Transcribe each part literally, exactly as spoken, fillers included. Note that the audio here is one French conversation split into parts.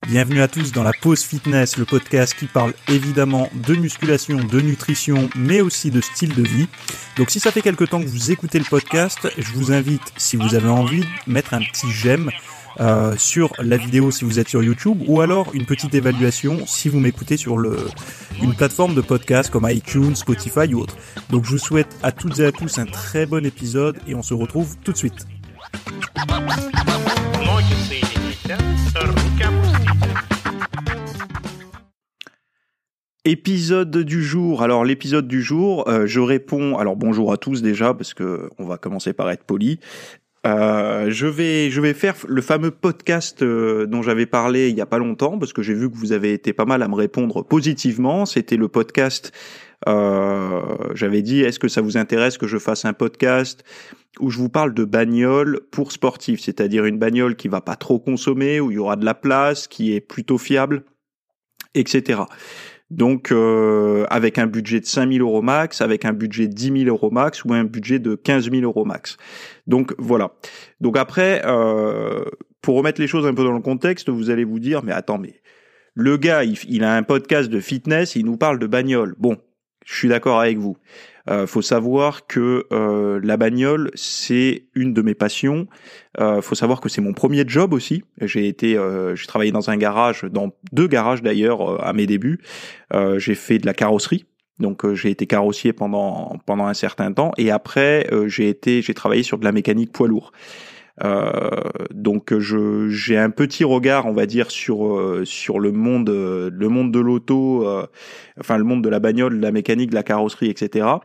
Bienvenue à tous dans la Pause Fitness, le podcast qui parle évidemment de musculation, de nutrition, mais aussi de style de vie. Donc si ça fait quelque temps que vous écoutez le podcast, je vous invite, si vous avez envie, de mettre un petit j'aime euh, sur la vidéo si vous êtes sur YouTube, ou alors une petite évaluation si vous m'écoutez sur le, une plateforme de podcast comme iTunes, Spotify ou autre. Donc je vous souhaite à toutes et à tous un très bon épisode et on se retrouve tout de suite. Épisode du jour. Alors l'épisode du jour, euh, je réponds. Alors bonjour à tous déjà parce que on va commencer par être poli. Euh, je vais je vais faire le fameux podcast euh, dont j'avais parlé il y a pas longtemps parce que j'ai vu que vous avez été pas mal à me répondre positivement. C'était le podcast. Euh, j'avais dit est-ce que ça vous intéresse que je fasse un podcast où je vous parle de bagnole pour sportifs, c'est-à-dire une bagnole qui va pas trop consommer, où il y aura de la place, qui est plutôt fiable, et cetera. Donc, euh, avec un budget de cinq mille euros max, avec un budget de dix mille euros max ou un budget de quinze mille euros max. Donc, voilà. Donc après, euh, pour remettre les choses un peu dans le contexte, vous allez vous dire, mais attends, mais le gars, il, il a un podcast de fitness, il nous parle de bagnole. Bon, je suis d'accord avec vous. Euh, faut savoir que euh, la bagnole, c'est une de mes passions. Euh, faut savoir que c'est mon premier job aussi. J'ai été, euh, j'ai travaillé dans un garage, dans deux garages d'ailleurs euh, à mes débuts. Euh, j'ai fait de la carrosserie, donc euh, j'ai été carrossier pendant pendant un certain temps, et après euh, j'ai été, j'ai travaillé sur de la mécanique poids lourd. Euh, donc je j'ai un petit regard, on va dire, sur euh, sur le monde euh, le monde de l'auto, euh, enfin le monde de la bagnole, de la mécanique, de la carrosserie, et cetera.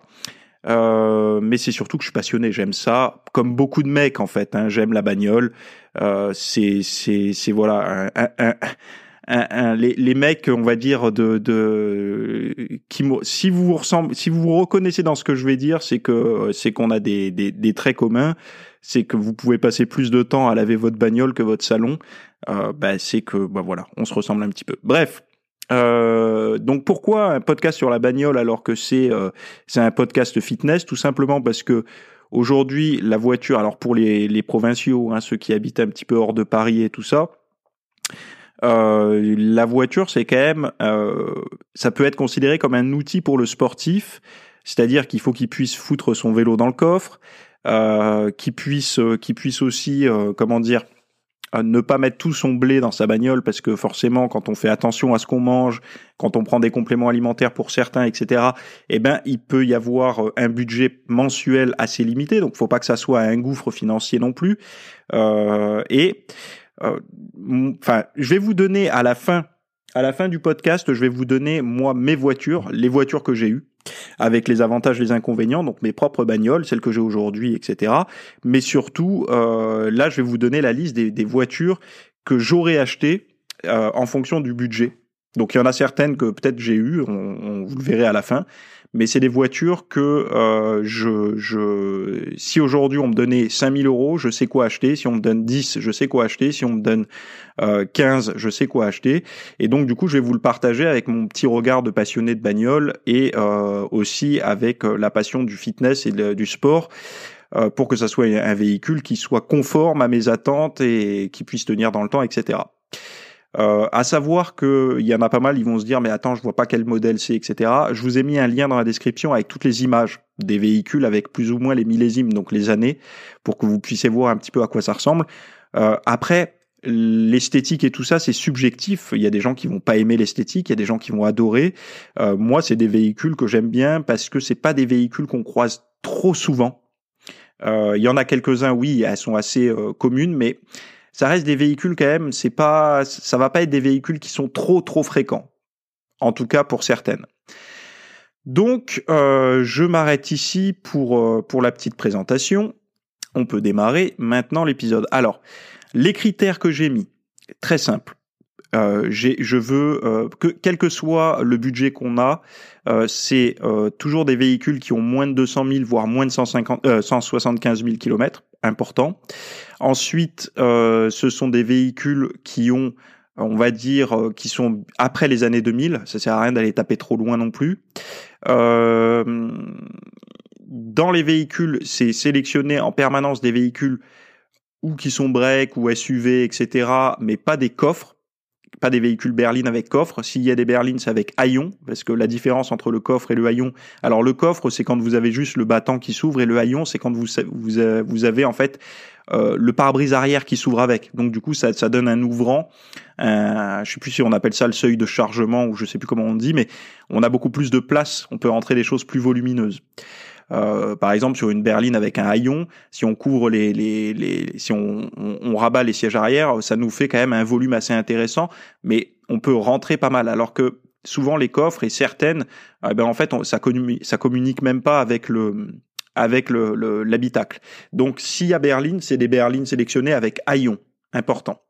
Euh, mais c'est surtout que je suis passionné, j'aime ça, comme beaucoup de mecs en fait. Hein, j'aime la bagnole. Euh, c'est c'est c'est voilà un, un, un, un, un, les les mecs, on va dire de de qui si vous vous ressemblez, si vous vous reconnaissez dans ce que je vais dire, c'est que c'est qu'on a des des des traits communs. C'est que vous pouvez passer plus de temps à laver votre bagnole que votre salon. Euh, bah, c'est que bah voilà, on se ressemble un petit peu. Bref. Euh, donc pourquoi un podcast sur la bagnole alors que c'est euh, c'est un podcast fitness? Tout simplement parce que aujourd'hui la voiture, alors pour les les provinciaux, hein, ceux qui habitent un petit peu hors de Paris et tout ça, euh, la voiture c'est quand même euh, ça peut être considéré comme un outil pour le sportif, c'est-à-dire qu'il faut qu'il puisse foutre son vélo dans le coffre, euh, qu'il puisse euh, qu'il puisse aussi euh, comment dire à ne pas mettre tout son blé dans sa bagnole, parce que forcément, quand on fait attention à ce qu'on mange, quand on prend des compléments alimentaires pour certains, et cetera, eh ben, il peut y avoir un budget mensuel assez limité. Donc, faut pas que ça soit un gouffre financier non plus. Euh, et, euh, enfin, je vais vous donner à la fin, à la fin du podcast, je vais vous donner moi mes voitures, les voitures que j'ai eues, avec les avantages, les inconvénients, donc mes propres bagnoles, celles que j'ai aujourd'hui, et cetera. Mais surtout, euh, là, je vais vous donner la liste des, des voitures que j'aurais achetées euh, en fonction du budget. Donc, il y en a certaines que peut-être j'ai eues, on, on, vous le verrez à la fin. Mais c'est des voitures que euh, je, je, si aujourd'hui on me donnait cinq mille euros, je sais quoi acheter. Si on me donne dix, je sais quoi acheter. Si on me donne euh, quinze, je sais quoi acheter. Et donc du coup, je vais vous le partager avec mon petit regard de passionné de bagnole et euh, aussi avec la passion du fitness et de, du sport, euh, pour que ça soit un véhicule qui soit conforme à mes attentes et qui puisse tenir dans le temps, et cetera. Euh, à savoir que il y en a pas mal, ils vont se dire mais attends, je vois pas quel modèle c'est, et cetera. Je vous ai mis un lien dans la description avec toutes les images des véhicules, avec plus ou moins les millésimes, donc les années, pour que vous puissiez voir un petit peu à quoi ça ressemble. Euh, après, l'esthétique et tout ça, c'est subjectif. Il y a des gens qui vont pas aimer l'esthétique, il y a des gens qui vont adorer. Euh, moi, c'est des véhicules que j'aime bien parce que c'est pas des véhicules qu'on croise trop souvent. Euh, il y en a quelques-uns, oui, elles sont assez euh, communes, mais ça reste des véhicules quand même, c'est pas, ça va pas être des véhicules qui sont trop trop fréquents, en tout cas pour certaines. Donc, euh, je m'arrête ici pour euh, pour la petite présentation. On peut démarrer maintenant l'épisode. Alors, les critères que j'ai mis, très simple. Euh, j'ai, je veux euh, que quel que soit le budget qu'on a, euh, c'est euh, toujours des véhicules qui ont moins de deux cent mille, voire moins de cent cinquante, euh, cent soixante-quinze mille kilomètres, important. Ensuite, euh, ce sont des véhicules qui ont, on va dire, euh, qui sont après les années deux mille. Ça sert à rien d'aller taper trop loin non plus. Euh, dans les véhicules, c'est sélectionner en permanence des véhicules ou qui sont break ou S U V, et cetera, mais pas des coffres. pas des véhicules berlines avec coffre. S'il y a des berlines, c'est avec haillons, parce que la différence entre le coffre et le haillon. Alors le coffre, c'est quand vous avez juste le battant qui s'ouvre, et le haillon, c'est quand vous vous, vous avez en fait euh, le pare-brise arrière qui s'ouvre avec. Donc du coup, ça, ça donne un ouvrant. Un, je sais plus si on appelle ça le seuil de chargement ou je sais plus comment on dit, mais on a beaucoup plus de place. On peut rentrer des choses plus volumineuses. Euh, par exemple, sur une berline avec un haillon, si on couvre les, les, les si on, on, on rabat les sièges arrière, ça nous fait quand même un volume assez intéressant, mais on peut rentrer pas mal. Alors que souvent les coffres et certaines, eh ben en fait, on, ça communique, ça communique même pas avec le avec le, le l'habitacle. Donc, s'il y a berline, c'est des berlines sélectionnées avec haillons, important.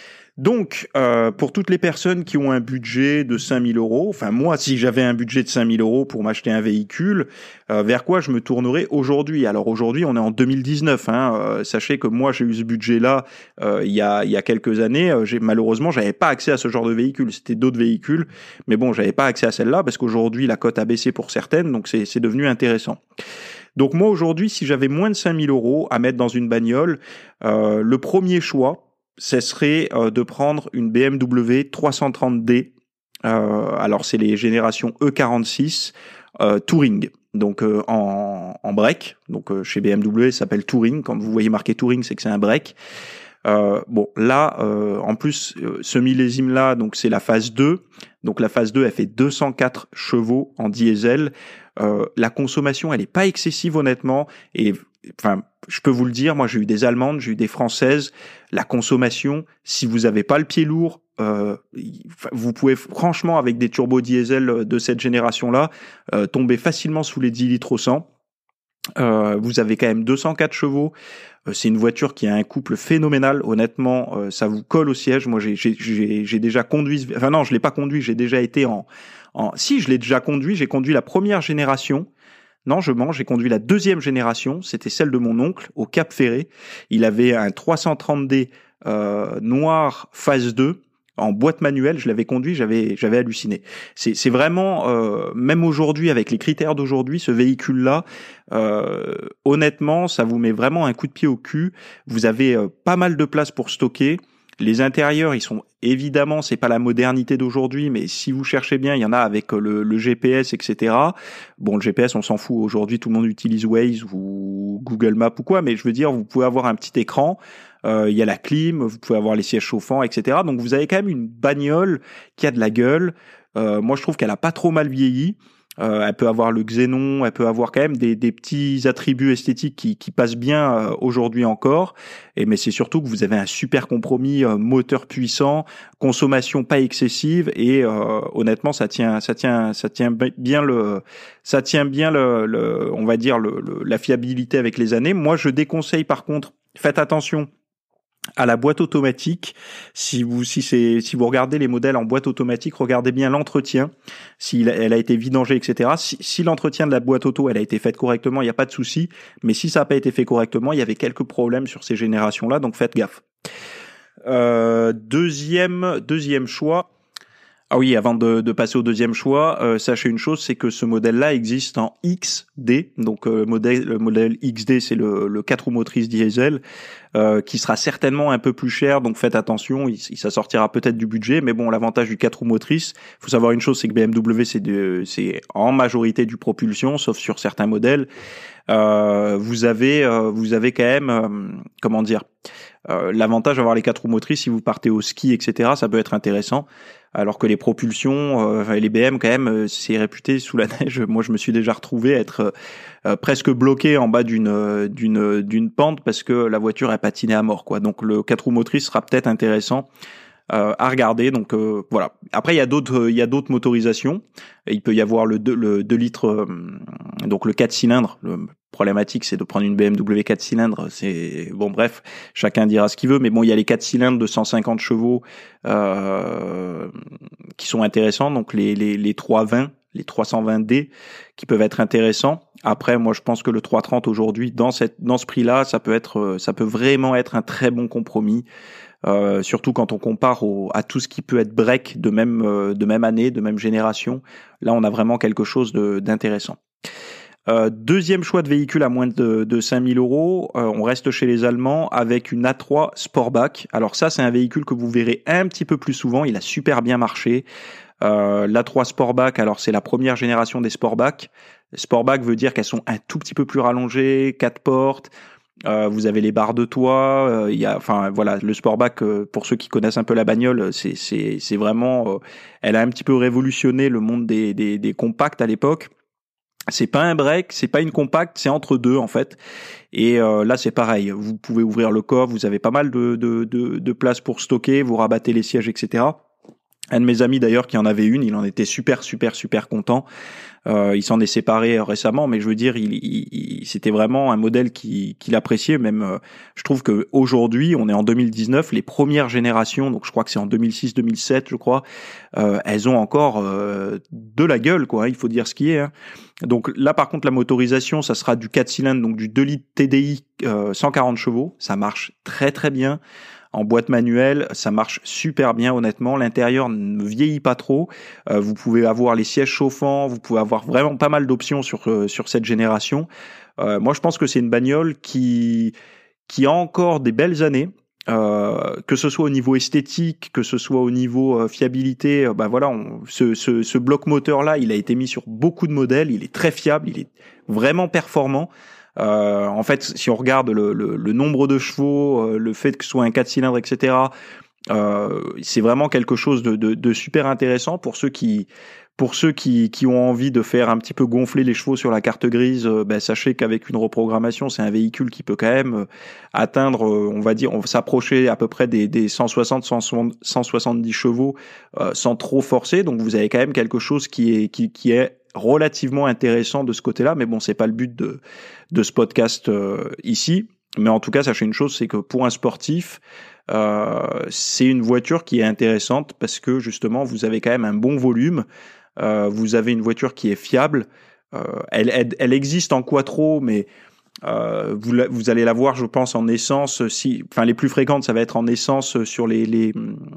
Donc, euh, pour toutes les personnes qui ont un budget de cinq mille euros, enfin moi, si j'avais un budget de cinq mille euros pour m'acheter un véhicule, euh, vers quoi je me tournerais aujourd'hui? Alors aujourd'hui, on est en deux mille dix-neuf. Hein, euh, sachez que moi, j'ai eu ce budget-là euh, il y a il y a quelques années. Euh, j'ai, malheureusement, j'avais pas accès à ce genre de véhicule. C'était d'autres véhicules, mais bon, j'avais pas accès à celle-là parce qu'aujourd'hui, la cote a baissé pour certaines, donc c'est c'est devenu intéressant. Donc moi aujourd'hui, si j'avais moins de cinq mille euros à mettre dans une bagnole, euh, le premier choix, ce serait euh, de prendre une B M W trois cent trente D. Euh, alors c'est les générations E quarante-six euh, Touring, donc euh, en, en break. Donc euh, chez B M W, ça s'appelle Touring. Quand vous voyez marqué Touring, c'est que c'est un break. Euh, bon, là, euh, en plus, euh, ce millésime-là, donc c'est la phase deux. Donc la phase deux, elle fait deux cent quatre chevaux en diesel. Euh, la consommation, elle est pas excessive honnêtement. Et enfin, je peux vous le dire, moi j'ai eu des Allemandes, j'ai eu des Françaises. La consommation, si vous avez pas le pied lourd, euh, vous pouvez franchement avec des turbos diesel de cette génération-là euh, tomber facilement sous les dix litres au cent. Euh, vous avez quand même deux cent quatre chevaux. Euh, c'est une voiture qui a un couple phénoménal. Honnêtement, euh, ça vous colle au siège. Moi, j'ai, j'ai, j'ai, j'ai déjà conduit. Enfin non, je l'ai pas conduit. J'ai déjà été en, en. Si, je l'ai déjà conduit. J'ai conduit la première génération. Non, je mens. J'ai conduit la deuxième génération. C'était celle de mon oncle au Cap Ferré. Il avait un trois cent trente D euh, noir phase deux. En boîte manuelle, je l'avais conduit, j'avais j'avais halluciné. C'est c'est vraiment euh, même aujourd'hui avec les critères d'aujourd'hui, ce véhicule-là, euh, honnêtement, ça vous met vraiment un coup de pied au cul. Vous avez euh, pas mal de place pour stocker. Les intérieurs, ils sont évidemment, c'est pas la modernité d'aujourd'hui, mais si vous cherchez bien, il y en a avec le, le G P S, et cetera. Bon, le G P S, on s'en fout aujourd'hui, tout le monde utilise Waze ou Google Maps ou quoi, mais je veux dire, vous pouvez avoir un petit écran. Euh, il y a la clim, vous pouvez avoir les sièges chauffants, et cetera. Donc vous avez quand même une bagnole qui a de la gueule. Euh, moi, je trouve qu'elle a pas trop mal vieilli. Euh, elle peut avoir le xénon, elle peut avoir quand même des, des petits attributs esthétiques qui, qui passent bien euh, aujourd'hui encore. Et mais c'est surtout que vous avez un super compromis, euh, moteur puissant, consommation pas excessive et euh, honnêtement ça tient, ça tient, ça tient bien le, ça tient bien le, le on va dire le, le, la fiabilité avec les années. Moi, je déconseille par contre, faites attention à la boîte automatique. Si vous si c'est si vous regardez les modèles en boîte automatique, regardez bien l'entretien, si elle a été vidangée, et cetera. Si, si l'entretien de la boîte auto elle a été faite correctement, il n'y a pas de souci. Mais si ça n'a pas été fait correctement, il y avait quelques problèmes sur ces générations-là, donc faites gaffe. Euh, deuxième deuxième choix. Ah oui, avant de, de passer au deuxième choix, euh, sachez une chose, c'est que ce modèle-là existe en X D, donc euh, modèle, le modèle X D, c'est le, le quatre roues motrices diesel, euh, qui sera certainement un peu plus cher, donc faites attention, il, ça sortira peut-être du budget, mais bon, l'avantage du quatre roues motrices, faut savoir une chose, c'est que B M W, c'est, de, c'est en majorité du propulsion, sauf sur certains modèles. Euh, vous avez, euh, vous avez quand même, euh, comment dire, euh, l'avantage d'avoir les quatre roues motrices, si vous partez au ski, et cetera, ça peut être intéressant. Alors que les propulsions, euh, les B M quand même, euh, c'est réputé sous la neige. Moi, je me suis déjà retrouvé à être euh, presque bloqué en bas d'une euh, d'une d'une pente parce que la voiture a patiné à mort, quoi. Donc le quatre roues motrices sera peut-être intéressant euh, à regarder. Donc euh, voilà. Après, il y a d'autres il y a d'autres motorisations. Il peut y avoir le deux, le deux litres, euh, donc le quatre cylindres. Le problématique, c'est de prendre une B M W quatre cylindres. C'est bon, bref, chacun dira ce qu'il veut, mais bon, il y a les quatre cylindres de cent cinquante chevaux euh, qui sont intéressants. Donc les les les trois cent vingt, les trois cent vingt D qui peuvent être intéressants. Après, moi, je pense que le trois cent trente aujourd'hui, dans cette dans ce prix-là, ça peut être, ça peut vraiment être un très bon compromis. Euh, surtout quand on compare au, à tout ce qui peut être break de même euh, de même année, de même génération. Là, on a vraiment quelque chose de, d'intéressant. Euh, deuxième choix de véhicule à moins de, de cinq mille euros, euh, on reste chez les Allemands avec une A trois Sportback. Alors ça, c'est un véhicule que vous verrez un petit peu plus souvent, il a super bien marché. Euh, l'A trois Sportback, alors c'est la première génération des Sportback. Sportback veut dire qu'elles sont un tout petit peu plus rallongées, quatre portes. Euh, vous avez les barres de toit. Euh, il y a, enfin voilà, le Sportback, euh, pour ceux qui connaissent un peu la bagnole, c'est c'est c'est vraiment, euh, elle a un petit peu révolutionné le monde des des, des compacts à l'époque. C'est pas un break, c'est pas une compacte, c'est entre deux en fait. Et euh, là c'est pareil, vous pouvez ouvrir le coffre, vous avez pas mal de, de, de, de place pour stocker, vous rabattez les sièges, et cetera. Un de mes amis d'ailleurs qui en avait une, il en était super super super content. Euh, il s'en est séparé récemment, mais je veux dire, il, il, il c'était vraiment un modèle qu'il qu'il appréciait. Même, euh, je trouve que aujourd'hui, on est en deux mille dix-neuf, les premières générations, donc je crois que c'est en deux mille six, deux mille sept, je crois, euh, elles ont encore euh, de la gueule, quoi. Hein, il faut dire ce qui est. Hein. Donc là, par contre, la motorisation, ça sera du quatre cylindres, donc du deux litres T D I, euh, cent quarante chevaux. Ça marche très très bien. En boîte manuelle, ça marche super bien honnêtement. L'intérieur ne vieillit pas trop. Euh, vous pouvez avoir les sièges chauffants, vous pouvez avoir vraiment pas mal d'options sur euh, sur cette génération. Euh, moi, je pense que c'est une bagnole qui qui a encore des belles années. Euh, que ce soit au niveau esthétique, que ce soit au niveau euh, fiabilité, euh, bah voilà, on, ce, ce, ce bloc moteur là, il a été mis sur beaucoup de modèles. Il est très fiable, il est vraiment performant. Euh, en fait, si on regarde le, le, le nombre de chevaux, euh, le fait que ce soit un quatre cylindres, et cetera, euh, c'est vraiment quelque chose de, de, de super intéressant pour ceux qui, pour ceux qui, qui ont envie de faire un petit peu gonfler les chevaux sur la carte grise. Euh, ben, sachez qu'avec une reprogrammation, c'est un véhicule qui peut quand même euh, atteindre, euh, on va dire, on va s'approcher à peu près des, des cent soixante, cent soixante-dix chevaux euh, sans trop forcer. Donc, vous avez quand même quelque chose qui est, qui, qui est relativement intéressant de ce côté-là, mais bon, c'est pas le but de de ce podcast euh, ici. Mais en tout cas, sachez une chose, c'est que pour un sportif, euh, c'est une voiture qui est intéressante parce que justement, vous avez quand même un bon volume, euh, vous avez une voiture qui est fiable. Euh, elle, elle, elle existe en quattro, mais euh, vous, la, vous allez la voir, je pense, en essence. Si, enfin, les plus fréquentes, ça va être en essence sur les les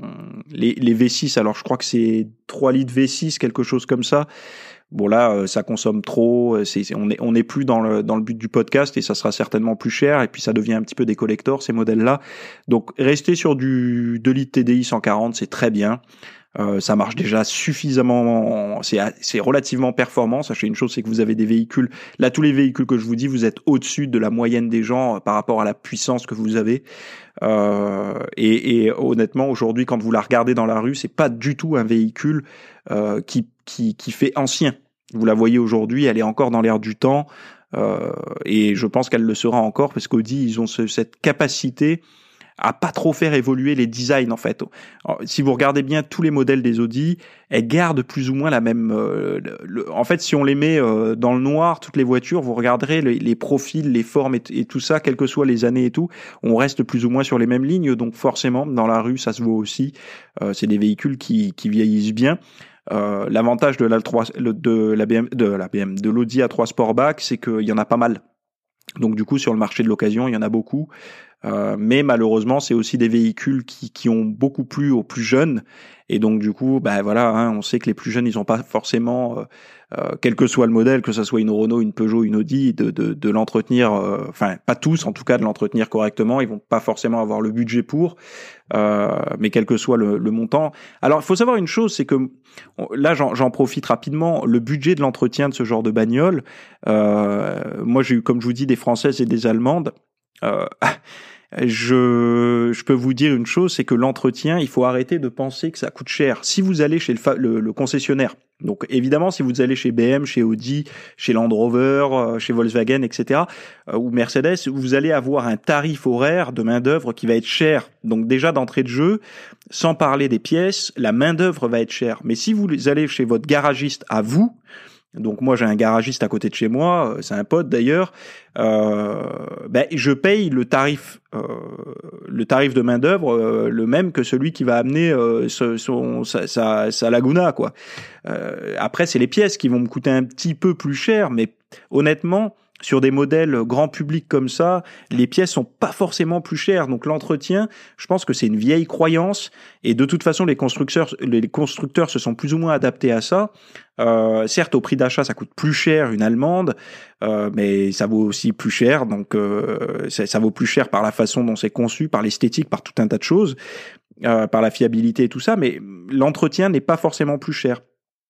les, les V six. Alors, je crois que c'est trois litres V six, quelque chose comme ça. Bon là, euh, ça consomme trop. C'est, c'est, on est on est plus dans le dans le but du podcast et ça sera certainement plus cher. Et puis ça devient un petit peu des collectors ces modèles-là. Donc rester sur du deux litres T D I cent quarante, c'est très bien. Euh, ça marche déjà suffisamment. C'est c'est relativement performant. Sachez une chose, c'est que vous avez des véhicules. Là, tous les véhicules que je vous dis, vous êtes au-dessus de la moyenne des gens euh, par rapport à la puissance que vous avez. Euh, et, et honnêtement, aujourd'hui, quand vous la regardez dans la rue, c'est pas du tout un véhicule euh, qui qui qui fait ancien. Vous la voyez aujourd'hui, elle est encore dans l'air du temps, euh, et je pense qu'elle le sera encore parce qu'Audi, ils ont ce, cette capacité à pas trop faire évoluer les designs en fait. Alors, si vous regardez bien tous les modèles des Audi, elles gardent plus ou moins la même. Euh, le, le, en fait, si on les met euh, dans le noir, toutes les voitures, vous regarderez les, les profils, les formes et, et tout ça, quelles que soient les années et tout, on reste plus ou moins sur les mêmes lignes. Donc forcément, dans la rue, ça se voit aussi. Euh, c'est des véhicules qui, qui vieillissent bien. Euh, l'avantage de la trois, de la B M, de la B M, de l'Audi A trois Sportback, c'est qu'il y en a pas mal. Donc du coup, sur le marché de l'occasion, il y en a beaucoup. Euh, mais malheureusement, c'est aussi des véhicules qui, qui ont beaucoup plu aux plus jeunes. Et donc du coup, bah voilà, hein, on sait que les plus jeunes, ils n'ont pas forcément, euh, euh, quel que soit le modèle, que ça soit une Renault, une Peugeot, une Audi, de, de, de l'entretenir. Euh, enfin, pas tous, en tout cas, de l'entretenir correctement. Ils vont pas forcément avoir le budget pour. Euh, mais quel que soit le, le montant. Alors, il faut savoir une chose, c'est que là, j'en, j'en profite rapidement. Le budget de l'entretien de ce genre de bagnole, euh, moi, j'ai eu, comme je vous dis, des Françaises et des Allemandes. Euh, je, je peux vous dire une chose, c'est que l'entretien, il faut arrêter de penser que ça coûte cher. Si vous allez chez le, fa- le, le concessionnaire, donc évidemment, si vous allez chez B M, chez Audi, chez Land Rover, chez Volkswagen, et cetera, euh, ou Mercedes, vous allez avoir un tarif horaire de main d'œuvre qui va être cher. Donc déjà d'entrée de jeu, sans parler des pièces, la main d'œuvre va être chère. Mais si vous allez chez votre garagiste à vous, donc moi j'ai un garagiste à côté de chez moi, c'est un pote d'ailleurs. Euh, ben je paye le tarif, euh, le tarif de main d'œuvre euh, le même que celui qui va amener euh, son, son sa, sa, sa Laguna quoi. Euh, après c'est les pièces qui vont me coûter un petit peu plus cher, mais honnêtement sur des modèles grand public comme ça, les pièces sont pas forcément plus chères. Donc l'entretien, je pense que c'est une vieille croyance. Et de toute façon, les constructeurs, les constructeurs se sont plus ou moins adaptés à ça. Euh, certes, au prix d'achat, ça coûte plus cher une allemande, euh, mais ça vaut aussi plus cher. Donc euh, ça, ça vaut plus cher par la façon dont c'est conçu, par l'esthétique, par tout un tas de choses, euh, par la fiabilité et tout ça. Mais l'entretien n'est pas forcément plus cher.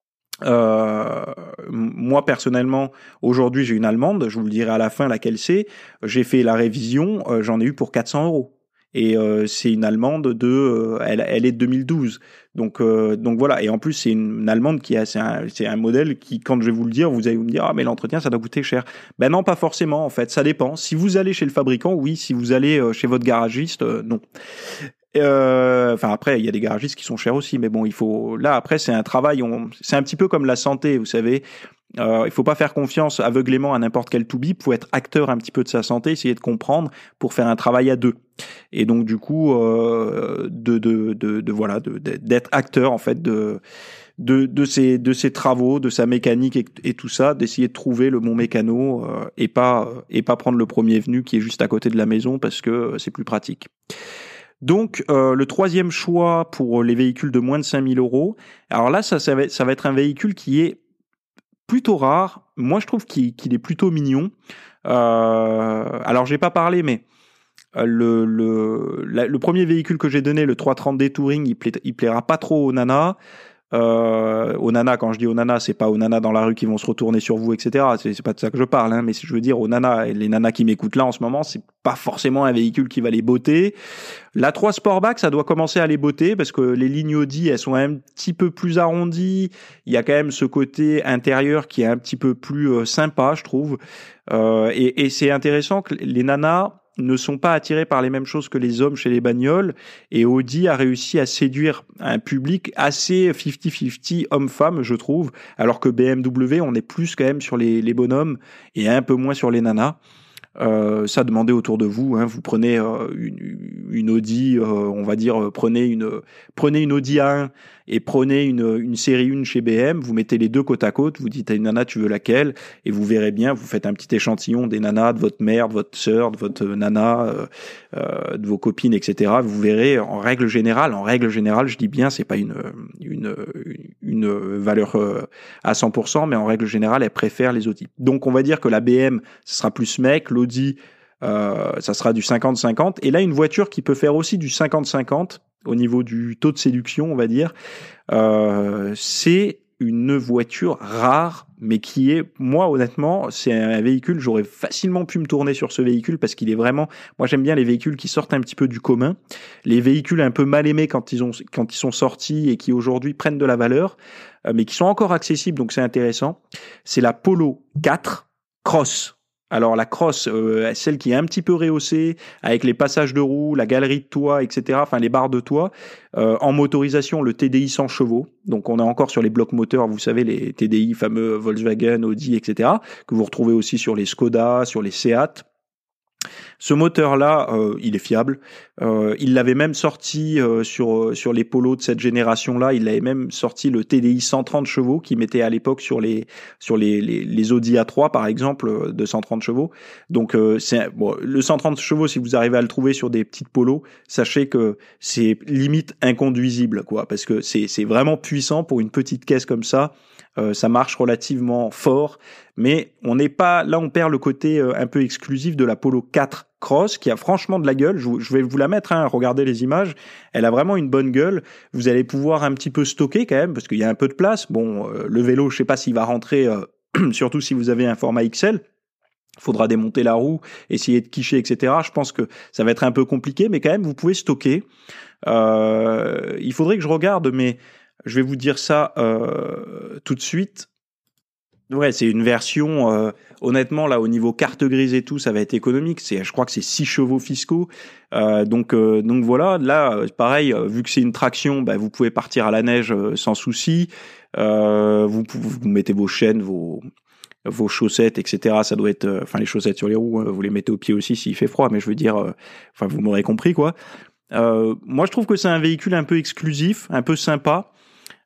Euh, moi personnellement, aujourd'hui j'ai une allemande, je vous le dirai à la fin laquelle c'est. J'ai fait la révision, euh, j'en ai eu pour quatre cents euros. Et euh, c'est une allemande de, euh, elle, elle est de deux mille douze. Donc, euh, donc voilà. Et en plus c'est une, une allemande qui a, c'est un, c'est un modèle qui, quand je vais vous le dire, vous allez me dire ah mais l'entretien ça doit coûter cher. Ben non, pas forcément en fait. Ça dépend. Si vous allez chez le fabricant, oui. Si vous allez euh, chez votre garagiste, euh, non. Euh, enfin après il y a des garagistes qui sont chers aussi, mais bon il faut là après c'est un travail, on, c'est un petit peu comme la santé, vous savez, euh, il faut pas faire confiance aveuglément à n'importe quel to be, pour être acteur un petit peu de sa santé, essayer de comprendre pour faire un travail à deux. Et donc du coup euh, de, de de de voilà de, d'être acteur en fait de de de ces de ces travaux, de sa mécanique et, et tout ça, d'essayer de trouver le bon mécano euh, et pas et pas prendre le premier venu qui est juste à côté de la maison parce que c'est plus pratique. Donc euh, le troisième choix pour les véhicules de moins de cinq mille euros, alors là ça, ça, va, ça va être un véhicule qui est plutôt rare, moi je trouve qu'il, qu'il est plutôt mignon. Euh, alors j'ai pas parlé mais le, le, la, le premier véhicule que j'ai donné, le trois cent trente D Touring, il, pla- il plaira pas trop aux nanas. Euh, aux nanas, quand je dis aux nanas, c'est pas aux nanas dans la rue qui vont se retourner sur vous, et cetera. C'est, c'est pas de ça que je parle, hein, mais je veux dire aux nanas, et les nanas qui m'écoutent là en ce moment, c'est pas forcément un véhicule qui va les botter. La trois Sportback, ça doit commencer à les botter parce que les lignes Audi, elles sont un petit peu plus arrondies. Il y a quand même ce côté intérieur qui est un petit peu plus euh, sympa, je trouve. Euh, et, et c'est intéressant que les nanas ne sont pas attirés par les mêmes choses que les hommes chez les bagnoles, et Audi a réussi à séduire un public assez cinquante cinquante hommes-femmes, je trouve, alors que B M W, on est plus quand même sur les, les bonhommes et un peu moins sur les nanas. Euh, ça, demandez autour de vous, hein, vous prenez euh, une, une Audi, euh, on va dire, euh, prenez une prenez une Audi A un et prenez une, une série un chez B M, vous mettez les deux côte à côte, vous dites à une nana tu veux laquelle, et vous verrez bien, vous faites un petit échantillon des nanas, de votre mère, de votre sœur, de votre nana, euh, euh, de vos copines, et cetera. Vous verrez, en règle générale, en règle générale, je dis bien, c'est pas une une une valeur euh, à cent pour cent, mais en règle générale, elles préfèrent les Audi. Donc on va dire que la B M, ce sera plus mec, l'Audi, euh, ça sera du cinquante cinquante, et là une voiture qui peut faire aussi du cinquante cinquante au niveau du taux de séduction, on va dire, euh, c'est une voiture rare, mais qui est, moi honnêtement, c'est un véhicule, j'aurais facilement pu me tourner sur ce véhicule parce qu'il est vraiment, moi j'aime bien les véhicules qui sortent un petit peu du commun, les véhicules un peu mal aimés quand ils ont, quand ils sont sortis et qui aujourd'hui prennent de la valeur, euh, mais qui sont encore accessibles, donc c'est intéressant. C'est la Polo quatre Cross. Alors la Cross, euh, celle qui est un petit peu rehaussée, avec les passages de roues, la galerie de toit, et cetera, enfin les barres de toit, euh, en motorisation, le T D I cent chevaux, donc on est encore sur les blocs moteurs, vous savez, les T D I fameux Volkswagen, Audi, et cetera, que vous retrouvez aussi sur les Skoda, sur les Seat. Ce moteur-là, euh, il est fiable. Euh, il l'avait même sorti euh, sur sur les polos de cette génération-là. Il avait même sorti le T D I cent trente chevaux qui mettait à l'époque sur les sur les les, les Audi A trois par exemple de cent trente chevaux. Donc euh, c'est bon, le cent trente chevaux, si vous arrivez à le trouver sur des petites polos, sachez que c'est limite inconduisible, quoi, parce que c'est c'est vraiment puissant pour une petite caisse comme ça. Euh, ça marche relativement fort, mais on n'est pas là, on perd le côté euh, un peu exclusif de la Polo quatre Cross qui a franchement de la gueule. Je, je vais vous la mettre, hein, regardez les images, elle a vraiment une bonne gueule. Vous allez pouvoir un petit peu stocker quand même parce qu'il y a un peu de place. Bon, euh, le vélo, je sais pas s'il va rentrer, euh, surtout si vous avez un format X L. Il faudra démonter la roue, essayer de quicher, et cetera. Je pense que ça va être un peu compliqué, mais quand même, vous pouvez stocker. Euh, il faudrait que je regarde, mais je vais vous dire ça euh, tout de suite. Ouais, c'est une version, euh, honnêtement, là, au niveau carte grise et tout, ça va être économique. C'est, je crois que c'est six chevaux fiscaux. Euh, donc, euh, donc voilà, là, pareil, vu que c'est une traction, bah, vous pouvez partir à la neige euh, sans souci. Euh, vous, vous mettez vos chaînes, vos vos chaussettes, et cetera. Ça doit être, euh, enfin, les chaussettes sur les roues, euh, vous les mettez au pied aussi s'il fait froid, mais je veux dire, euh, enfin, vous m'aurez compris, quoi. Euh, moi, je trouve que c'est un véhicule un peu exclusif, un peu sympa.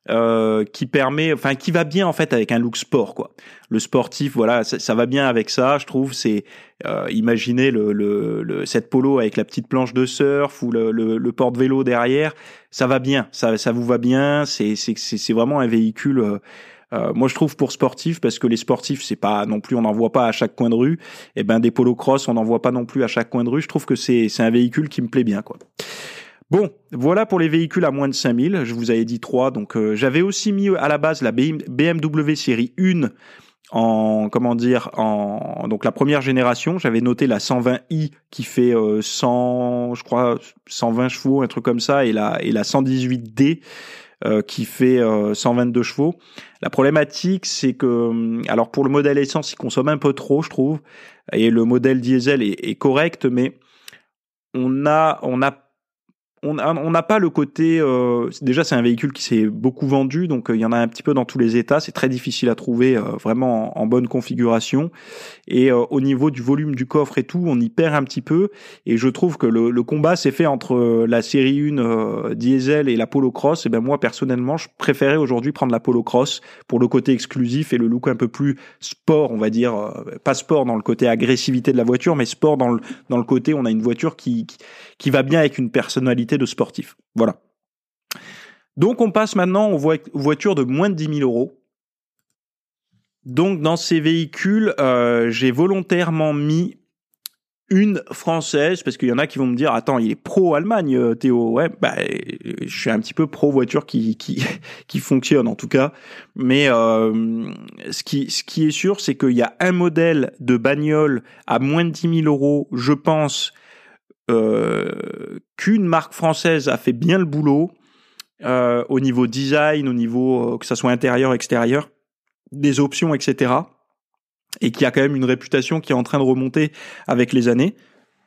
euh, qui permet, enfin qui va bien en fait avec un look sport quoi. Le sportif, voilà, ça, ça va bien avec ça, je trouve. C'est euh, imaginez le, le, le cette polo avec la petite planche de surf ou le, le, le porte-vélo derrière, ça va bien, ça ça vous va bien. C'est c'est c'est, c'est vraiment un véhicule. Euh, euh, moi, je trouve pour sportif, parce que les sportifs, c'est pas non plus, on n'en voit pas à chaque coin de rue. Et ben des polos cross, on n'en voit pas non plus à chaque coin de rue. Je trouve que c'est c'est un véhicule qui me plaît bien quoi. Bon, voilà pour les véhicules à moins de cinq mille. Je vous avais dit trois. Donc, euh, j'avais aussi mis à la base la B M W série un en, comment dire, en, donc la première génération. J'avais noté la cent vingt i qui fait euh, cent, je crois, cent vingt chevaux, un truc comme ça, et la, et la cent dix-huit D euh, qui fait euh, cent vingt-deux chevaux. La problématique, c'est que, alors pour le modèle essence, il consomme un peu trop, je trouve, et le modèle diesel est, est correct, mais on a, on a On a, on n'a pas le côté. Euh, déjà, c'est un véhicule qui s'est beaucoup vendu, donc euh, il y en a un petit peu dans tous les états. C'est très difficile à trouver, euh, vraiment en, en bonne configuration. Et euh, au niveau du volume du coffre et tout, on y perd un petit peu. Et je trouve que le, le combat s'est fait entre euh, la série un euh, diesel et la Polo Cross. Et ben moi, personnellement, je préférais aujourd'hui prendre la Polo Cross pour le côté exclusif et le look un peu plus sport, on va dire. Euh, pas sport dans le côté agressivité de la voiture, mais sport dans le dans le côté on a une voiture qui qui, qui va bien avec une personnalité de sportif. Voilà. Donc on passe maintenant aux vo- voitures de moins de dix mille euros. Donc dans ces véhicules, euh, j'ai volontairement mis une française, parce qu'il y en a qui vont me dire, attends, il est pro-Allemagne, Théo. Ouais, bah, je suis un petit peu pro-voiture qui qui qui fonctionne en tout cas. Mais euh, ce qui ce qui est sûr, c'est qu'il y a un modèle de bagnole à moins de dix mille euros, je pense, Euh, qu'une marque française a fait bien le boulot euh, au niveau design, au niveau euh, que ça soit intérieur, extérieur, des options, et cetera. Et qui a quand même une réputation qui est en train de remonter avec les années.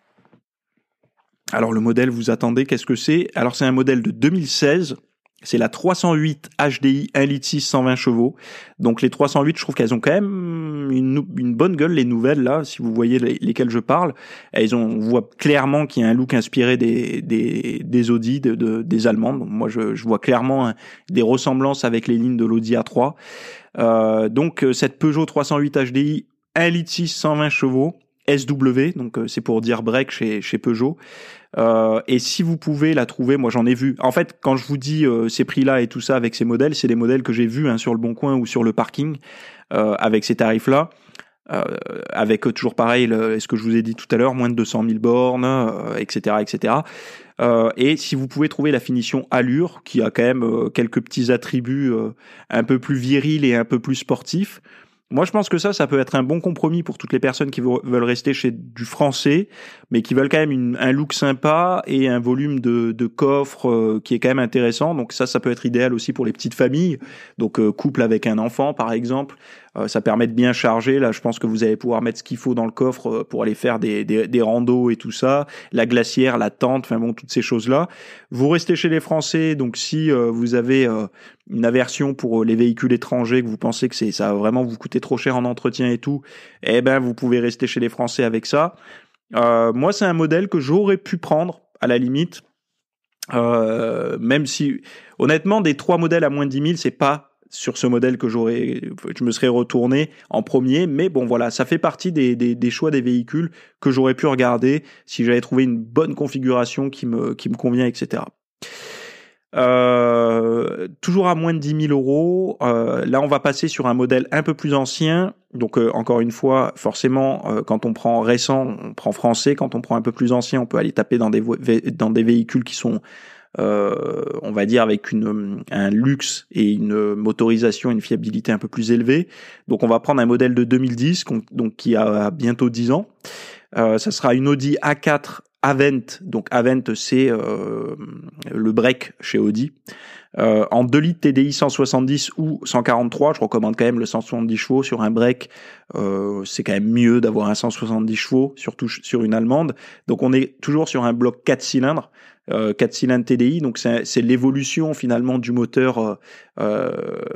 Alors le modèle, vous attendez, qu'est-ce que c'est ? Alors c'est un modèle de deux mille seize. C'est la trois cent huit H D I un litre six, cent vingt chevaux. Donc les trois cent huit, je trouve qu'elles ont quand même une, une bonne gueule, les nouvelles là, si vous voyez les, lesquelles je parle. Elles ont, on voit clairement qu'il y a un look inspiré des des, des Audi, de, de, des allemandes. Donc, moi, je, je vois clairement hein, des ressemblances avec les lignes de l'Audi A trois. Euh, donc cette Peugeot trois cent huit H D I un litre six, cent vingt chevaux. S W, donc euh, c'est pour dire break chez, chez Peugeot. Euh, et si vous pouvez la trouver, moi j'en ai vu. En fait, quand je vous dis euh, ces prix-là et tout ça avec ces modèles, c'est des modèles que j'ai vus hein, sur le Bon Coin ou sur le parking euh, avec ces tarifs-là. Euh, avec euh, toujours pareil, le, ce que je vous ai dit tout à l'heure, moins de deux cent mille bornes, euh, et cetera, et cetera. Euh, et si vous pouvez trouver la finition Allure, qui a quand même euh, quelques petits attributs euh, un peu plus virils et un peu plus sportifs. Moi, je pense que ça, ça peut être un bon compromis pour toutes les personnes qui veulent rester chez du français, mais qui veulent quand même une, un look sympa et un volume de, de coffre euh, qui est quand même intéressant. Donc ça, ça peut être idéal aussi pour les petites familles. Donc euh, couple avec un enfant, par exemple. Euh, ça permet de bien charger. Là, je pense que vous allez pouvoir mettre ce qu'il faut dans le coffre euh, pour aller faire des, des, des randos et tout ça. La glacière, la tente, enfin bon, toutes ces choses-là. Vous restez chez les Français, donc si euh, vous avez euh, une aversion pour les véhicules étrangers, que vous pensez que c'est ça va vraiment vous coûter trop cher en entretien et tout, eh ben vous pouvez rester chez les Français avec ça. Euh, moi, c'est un modèle que j'aurais pu prendre à la limite, euh, même si honnêtement des trois modèles à moins de dix mille, c'est pas sur ce modèle que j'aurais, je me serais retourné en premier, mais bon voilà, ça fait partie des, des, des choix des véhicules que j'aurais pu regarder si j'avais trouvé une bonne configuration qui me qui me convient, et cetera. Euh, toujours à moins de dix mille euros. Euh, là, on va passer sur un modèle un peu plus ancien. Donc, euh, encore une fois, forcément, euh, quand on prend récent, on prend français. Quand on prend un peu plus ancien, on peut aller taper dans des vo- dans des véhicules qui sont, euh, on va dire, avec une un luxe et une motorisation, une fiabilité un peu plus élevée. Donc, on va prendre un modèle de deux mille dix, donc qui a bientôt dix ans. Euh, ça sera une Audi A quatre Avent, donc Avent c'est euh, le break chez Audi, euh, en deux litres T D I cent soixante-dix ou cent quarante-trois, je recommande quand même le cent soixante-dix chevaux sur un break, euh, c'est quand même mieux d'avoir un cent soixante-dix chevaux, surtout sur une allemande. Donc on est toujours sur un bloc quatre cylindres, euh, quatre cylindres T D I, donc c'est, c'est l'évolution finalement du moteur euh, Euh,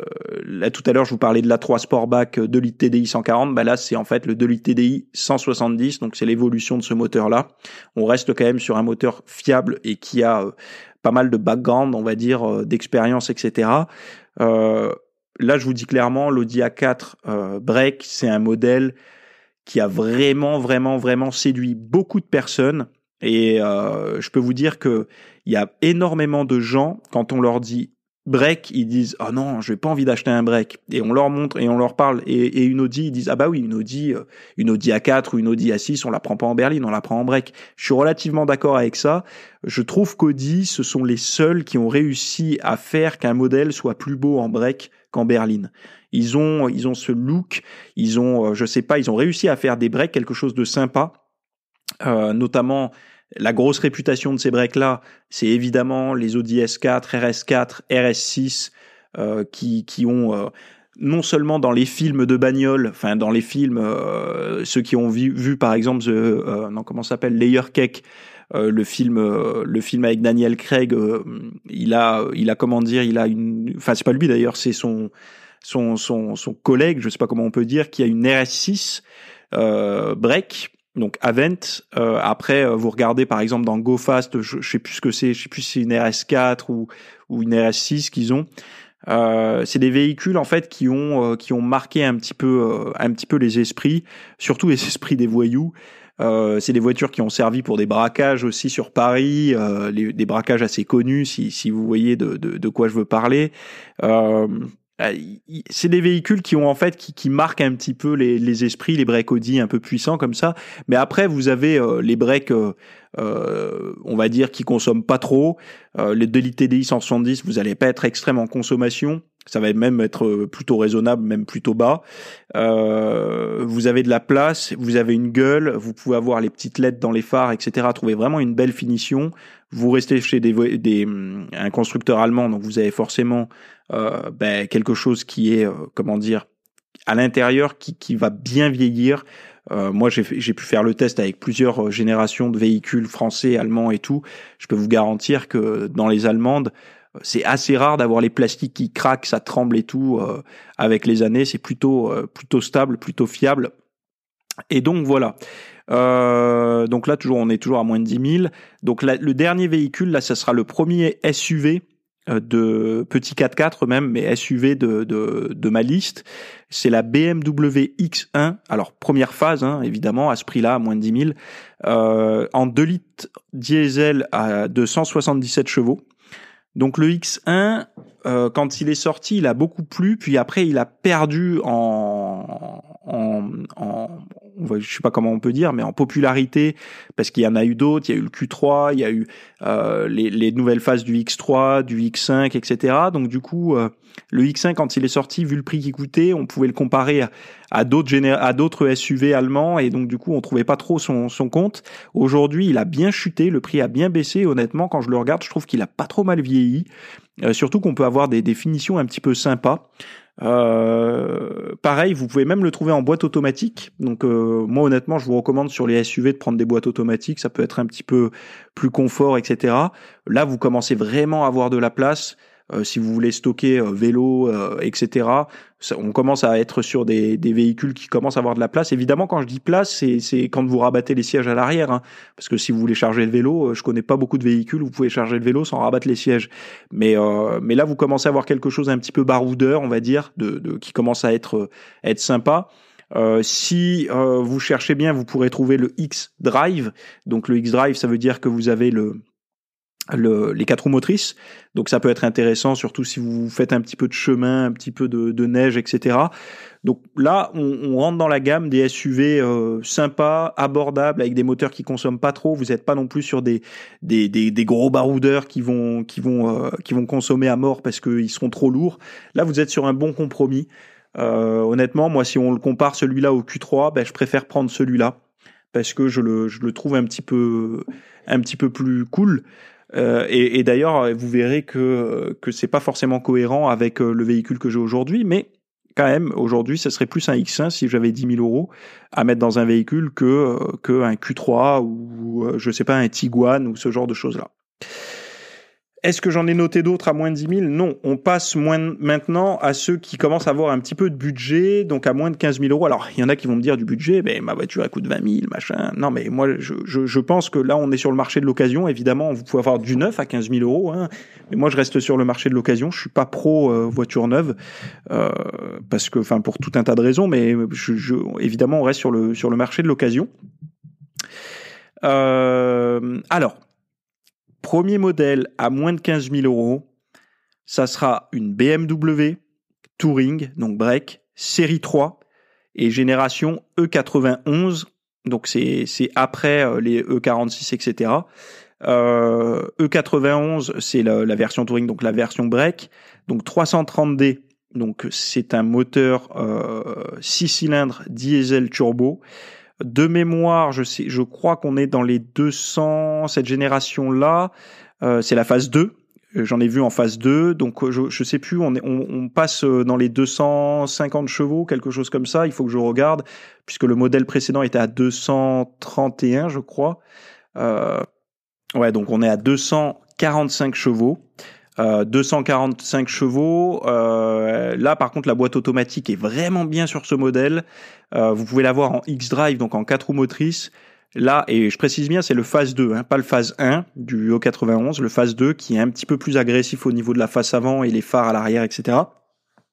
là tout à l'heure je vous parlais de l'A trois Sportback deux litres T D I cent quarante, bah là c'est en fait le deux litres T D I cent soixante-dix, donc c'est l'évolution de ce moteur-là. On reste quand même sur un moteur fiable et qui a euh, pas mal de background, on va dire, euh, d'expérience, et cetera. Euh, là je vous dis clairement, l'Audi A quatre euh, Break, c'est un modèle qui a vraiment, vraiment, vraiment séduit beaucoup de personnes. Et euh, je peux vous dire que il y a énormément de gens, quand on leur dit break, ils disent ah oh non, je n'ai pas envie d'acheter un break. Et on leur montre et on leur parle. Et, et une Audi, ils disent ah bah oui, une Audi, euh, une Audi A quatre ou une Audi A six, on la prend pas en berline, on la prend en break. Je suis relativement d'accord avec ça. Je trouve qu'Audi, ce sont les seuls qui ont réussi à faire qu'un modèle soit plus beau en break qu'en berline. Ils ont, ils ont ce look, ils ont, je sais pas, ils ont réussi à faire des breaks quelque chose de sympa, euh, notamment. La grosse réputation de ces breaks-là, c'est évidemment les Audi S quatre, R S quatre, R S six, euh, qui, qui ont euh, non seulement dans les films de bagnole, enfin dans les films, euh, ceux qui ont vu, vu par exemple, the, euh, non comment ça s'appelle, Layer Cake, euh, le film, euh, le film avec Daniel Craig, euh, il a, il a comment dire, il a une, enfin c'est pas lui d'ailleurs, c'est son, son, son, son collègue, je sais pas comment on peut dire, qui a une R S six euh, break. Donc Avent, euh, après vous regardez par exemple dans Go Fast, je, je sais plus ce que c'est, je sais plus si c'est une R S quatre ou ou une R S six qu'ils ont. Euh, c'est des véhicules en fait qui ont euh, qui ont marqué un petit peu euh, un petit peu les esprits, surtout les esprits des voyous. Euh, c'est des voitures qui ont servi pour des braquages aussi sur Paris, euh, les, des braquages assez connus si si vous voyez de de, de quoi je veux parler. Euh, C'est des véhicules qui ont en fait qui, qui marquent un petit peu les, les esprits, les breaks Audi un peu puissants comme ça. Mais après vous avez euh, les breaks, euh, euh, on va dire, qui consomment pas trop. Euh, les deux litres T D I cent soixante-dix, vous allez pas être extrême en consommation. Ça va même être plutôt raisonnable, même plutôt bas. Euh, vous avez de la place, vous avez une gueule, vous pouvez avoir les petites L E D dans les phares, et cetera. Trouver vraiment une belle finition. Vous restez chez des, des un constructeur allemand, donc vous avez forcément euh, ben, quelque chose qui est, euh, comment dire, à l'intérieur, qui, qui va bien vieillir. Euh, moi, j'ai, j'ai pu faire le test avec plusieurs générations de véhicules français, allemands et tout. Je peux vous garantir que dans les allemandes, c'est assez rare d'avoir les plastiques qui craquent, ça tremble et tout. Euh, avec les années, c'est plutôt euh, plutôt stable, plutôt fiable. Et donc voilà. Euh, donc là, toujours, on est toujours à moins de dix mille. Donc là, le dernier véhicule, là, ça sera le premier S U V euh, de petit quatre-quatre même, mais S U V de de, de ma liste. C'est la B M W X un. Alors première phase, hein, évidemment, à ce prix-là, à moins de dix mille, euh, en deux litres diesel à de cent soixante-dix-sept chevaux. Donc le X un, euh, quand il est sorti, il a beaucoup plu, puis après il a perdu en, en, en, je sais pas comment on peut dire, mais en popularité, parce qu'il y en a eu d'autres. Il y a eu le Q trois, il y a eu euh, les, les nouvelles phases du X trois, du X cinq, et cetera. Donc du coup, euh, le X un, quand il est sorti, vu le prix qu'il coûtait, on pouvait le comparer à, à d'autres géné- à d'autres S U V allemands, et donc du coup, on trouvait pas trop son, son compte. Aujourd'hui, il a bien chuté, le prix a bien baissé. Honnêtement, quand je le regarde, je trouve qu'il a pas trop mal vieilli. Euh, surtout qu'on peut avoir des, des finitions un petit peu sympas. Euh, pareil, vous pouvez même le trouver en boîte automatique. Donc euh, moi honnêtement, je vous recommande sur les S U V de prendre des boîtes automatiques. Ça peut être un petit peu plus confort, et cetera. Là, vous commencez vraiment à avoir de la place. Euh, si vous voulez stocker euh, vélo, euh, et cetera. Ça, on commence à être sur des, des véhicules qui commencent à avoir de la place. Évidemment, quand je dis place, c'est, c'est quand vous rabattez les sièges à l'arrière, hein, parce que si vous voulez charger le vélo, euh, je connais pas beaucoup de véhicules où vous pouvez charger le vélo sans rabattre les sièges. Mais euh, mais là, vous commencez à avoir quelque chose un petit peu baroudeur, on va dire, de, de qui commence à être être sympa. Euh, si euh, vous cherchez bien, vous pourrez trouver le X-Drive. Donc le X-Drive, ça veut dire que vous avez le Le, les quatre roues motrices, donc ça peut être intéressant, surtout si vous faites un petit peu de chemin, un petit peu de, de neige, et cetera. Donc là, on, on rentre dans la gamme des S U V euh, sympas, abordables, avec des moteurs qui consomment pas trop. Vous n'êtes pas non plus sur des des, des, des gros baroudeurs qui vont qui vont euh, qui vont consommer à mort parce qu'ils seront trop lourds. Là, vous êtes sur un bon compromis. Euh, honnêtement, moi, si on le compare celui-là au Q trois, ben je préfère prendre celui-là parce que je le je le trouve un petit peu un petit peu plus cool. Euh, et, et d'ailleurs, vous verrez que que c'est pas forcément cohérent avec le véhicule que j'ai aujourd'hui, mais quand même, aujourd'hui, ça serait plus un X un si j'avais dix mille euros à mettre dans un véhicule que que un Q trois ou je sais pas un Tiguan ou ce genre de choses là. Est-ce que j'en ai noté d'autres à moins de dix mille ? Non, on passe moins maintenant à ceux qui commencent à avoir un petit peu de budget, donc à moins de quinze mille euros. Alors, il y en a qui vont me dire du budget, ben, ma voiture, elle coûte vingt mille, machin. Non, mais moi, je, je, je pense que là, on est sur le marché de l'occasion. Évidemment, vous pouvez avoir du neuf à quinze mille euros, hein. Mais moi, je reste sur le marché de l'occasion. Je suis pas pro euh, voiture neuve, euh, parce que, enfin, pour tout un tas de raisons, mais je, je, évidemment, on reste sur le, sur le marché de l'occasion. Euh, alors, premier modèle à moins de quinze mille euros, ça sera une B M W Touring, donc break, série trois et génération E quatre-vingt-onze, donc c'est, c'est après euh, les E quarante-six, et cetera. Euh, E quatre-vingt-onze, c'est la, la version Touring, donc la version break, donc trois cent trente D, donc c'est un moteur euh, six cylindres diesel turbo. De mémoire, je sais, je crois qu'on est dans les deux cents, cette génération-là, euh, c'est la phase deux. J'en ai vu en phase deux, donc je, je sais plus, on, est, on, on passe dans les deux cent cinquante chevaux, quelque chose comme ça, il faut que je regarde, puisque le modèle précédent était à deux cent trente et un, je crois. Euh, ouais, donc on est à deux cent quarante-cinq chevaux. Euh, deux cent quarante-cinq chevaux. Euh, là, par contre, la boîte automatique est vraiment bien sur ce modèle. Euh, vous pouvez l'avoir en X-Drive, donc en quatre roues motrices. Là, et je précise bien, c'est le phase deux, hein, pas le phase un du E quatre-vingt-onze, le phase deux qui est un petit peu plus agressif au niveau de la face avant et les phares à l'arrière, et cetera.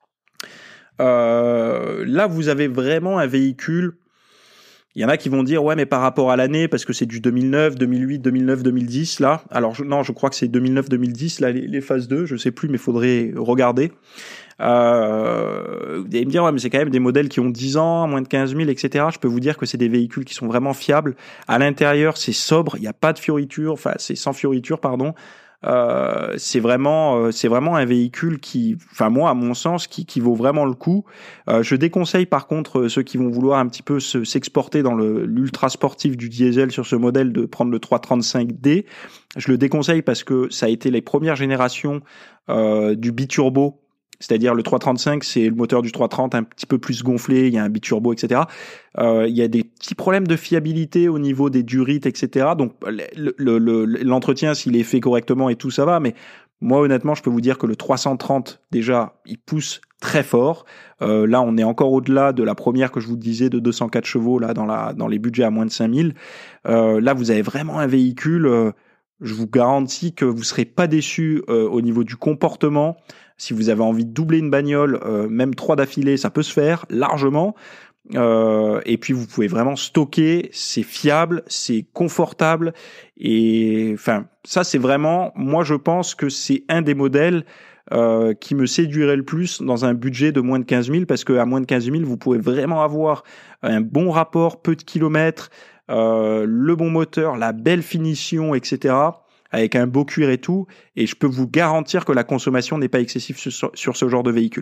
Euh, là, vous avez vraiment un véhicule. Il y en a qui vont dire, ouais, mais par rapport à l'année, parce que c'est du deux mille neuf, deux mille huit, deux mille neuf, deux mille dix, là. Alors, je, non, je crois que c'est deux mille neuf, deux mille dix, là, les, les phases deux, je sais plus, mais faudrait regarder. Euh, vous allez me dire, ouais, mais c'est quand même des modèles qui ont dix ans, moins de quinze mille, et cetera. Je peux vous dire que c'est des véhicules qui sont vraiment fiables. À l'intérieur, c'est sobre, il n'y a pas de fioritures, enfin, c'est sans fioritures, pardon. Euh, c'est vraiment, euh, c'est vraiment un véhicule qui, enfin moi à mon sens, qui, qui vaut vraiment le coup. Euh, je déconseille par contre ceux qui vont vouloir un petit peu se, s'exporter dans le l'ultra sportif du diesel sur ce modèle de prendre le trois cent trente-cinq D. Je le déconseille parce que ça a été les premières générations euh, du biturbo. C'est-à-dire le trois cent trente-cinq, c'est le moteur du trois cent trente un petit peu plus gonflé, il y a un biturbo, et cetera. Euh, il y a des petits problèmes de fiabilité au niveau des durites, et cetera. Donc le, le, le, l'entretien, s'il est fait correctement et tout, ça va. Mais moi, honnêtement, je peux vous dire que le trois cent trente, déjà, il pousse très fort. Euh, là, on est encore au-delà de la première que je vous disais de deux cent quatre chevaux là dans la dans les budgets à moins de cinq mille. Euh, là, vous avez vraiment un véhicule. Euh, je vous garantis que vous serez pas déçus euh, au niveau du comportement. Si vous avez envie de doubler une bagnole, euh, même trois d'affilée, ça peut se faire largement. Euh, et puis vous pouvez vraiment stocker, c'est fiable, c'est confortable. Et enfin, ça c'est vraiment, moi je pense que c'est un des modèles euh, qui me séduirait le plus dans un budget de moins de quinze mille, parce qu'à moins de quinze mille, vous pouvez vraiment avoir un bon rapport, peu de kilomètres, euh, le bon moteur, la belle finition, et cetera, avec un beau cuir et tout, et je peux vous garantir que la consommation n'est pas excessive sur, sur ce genre de véhicule.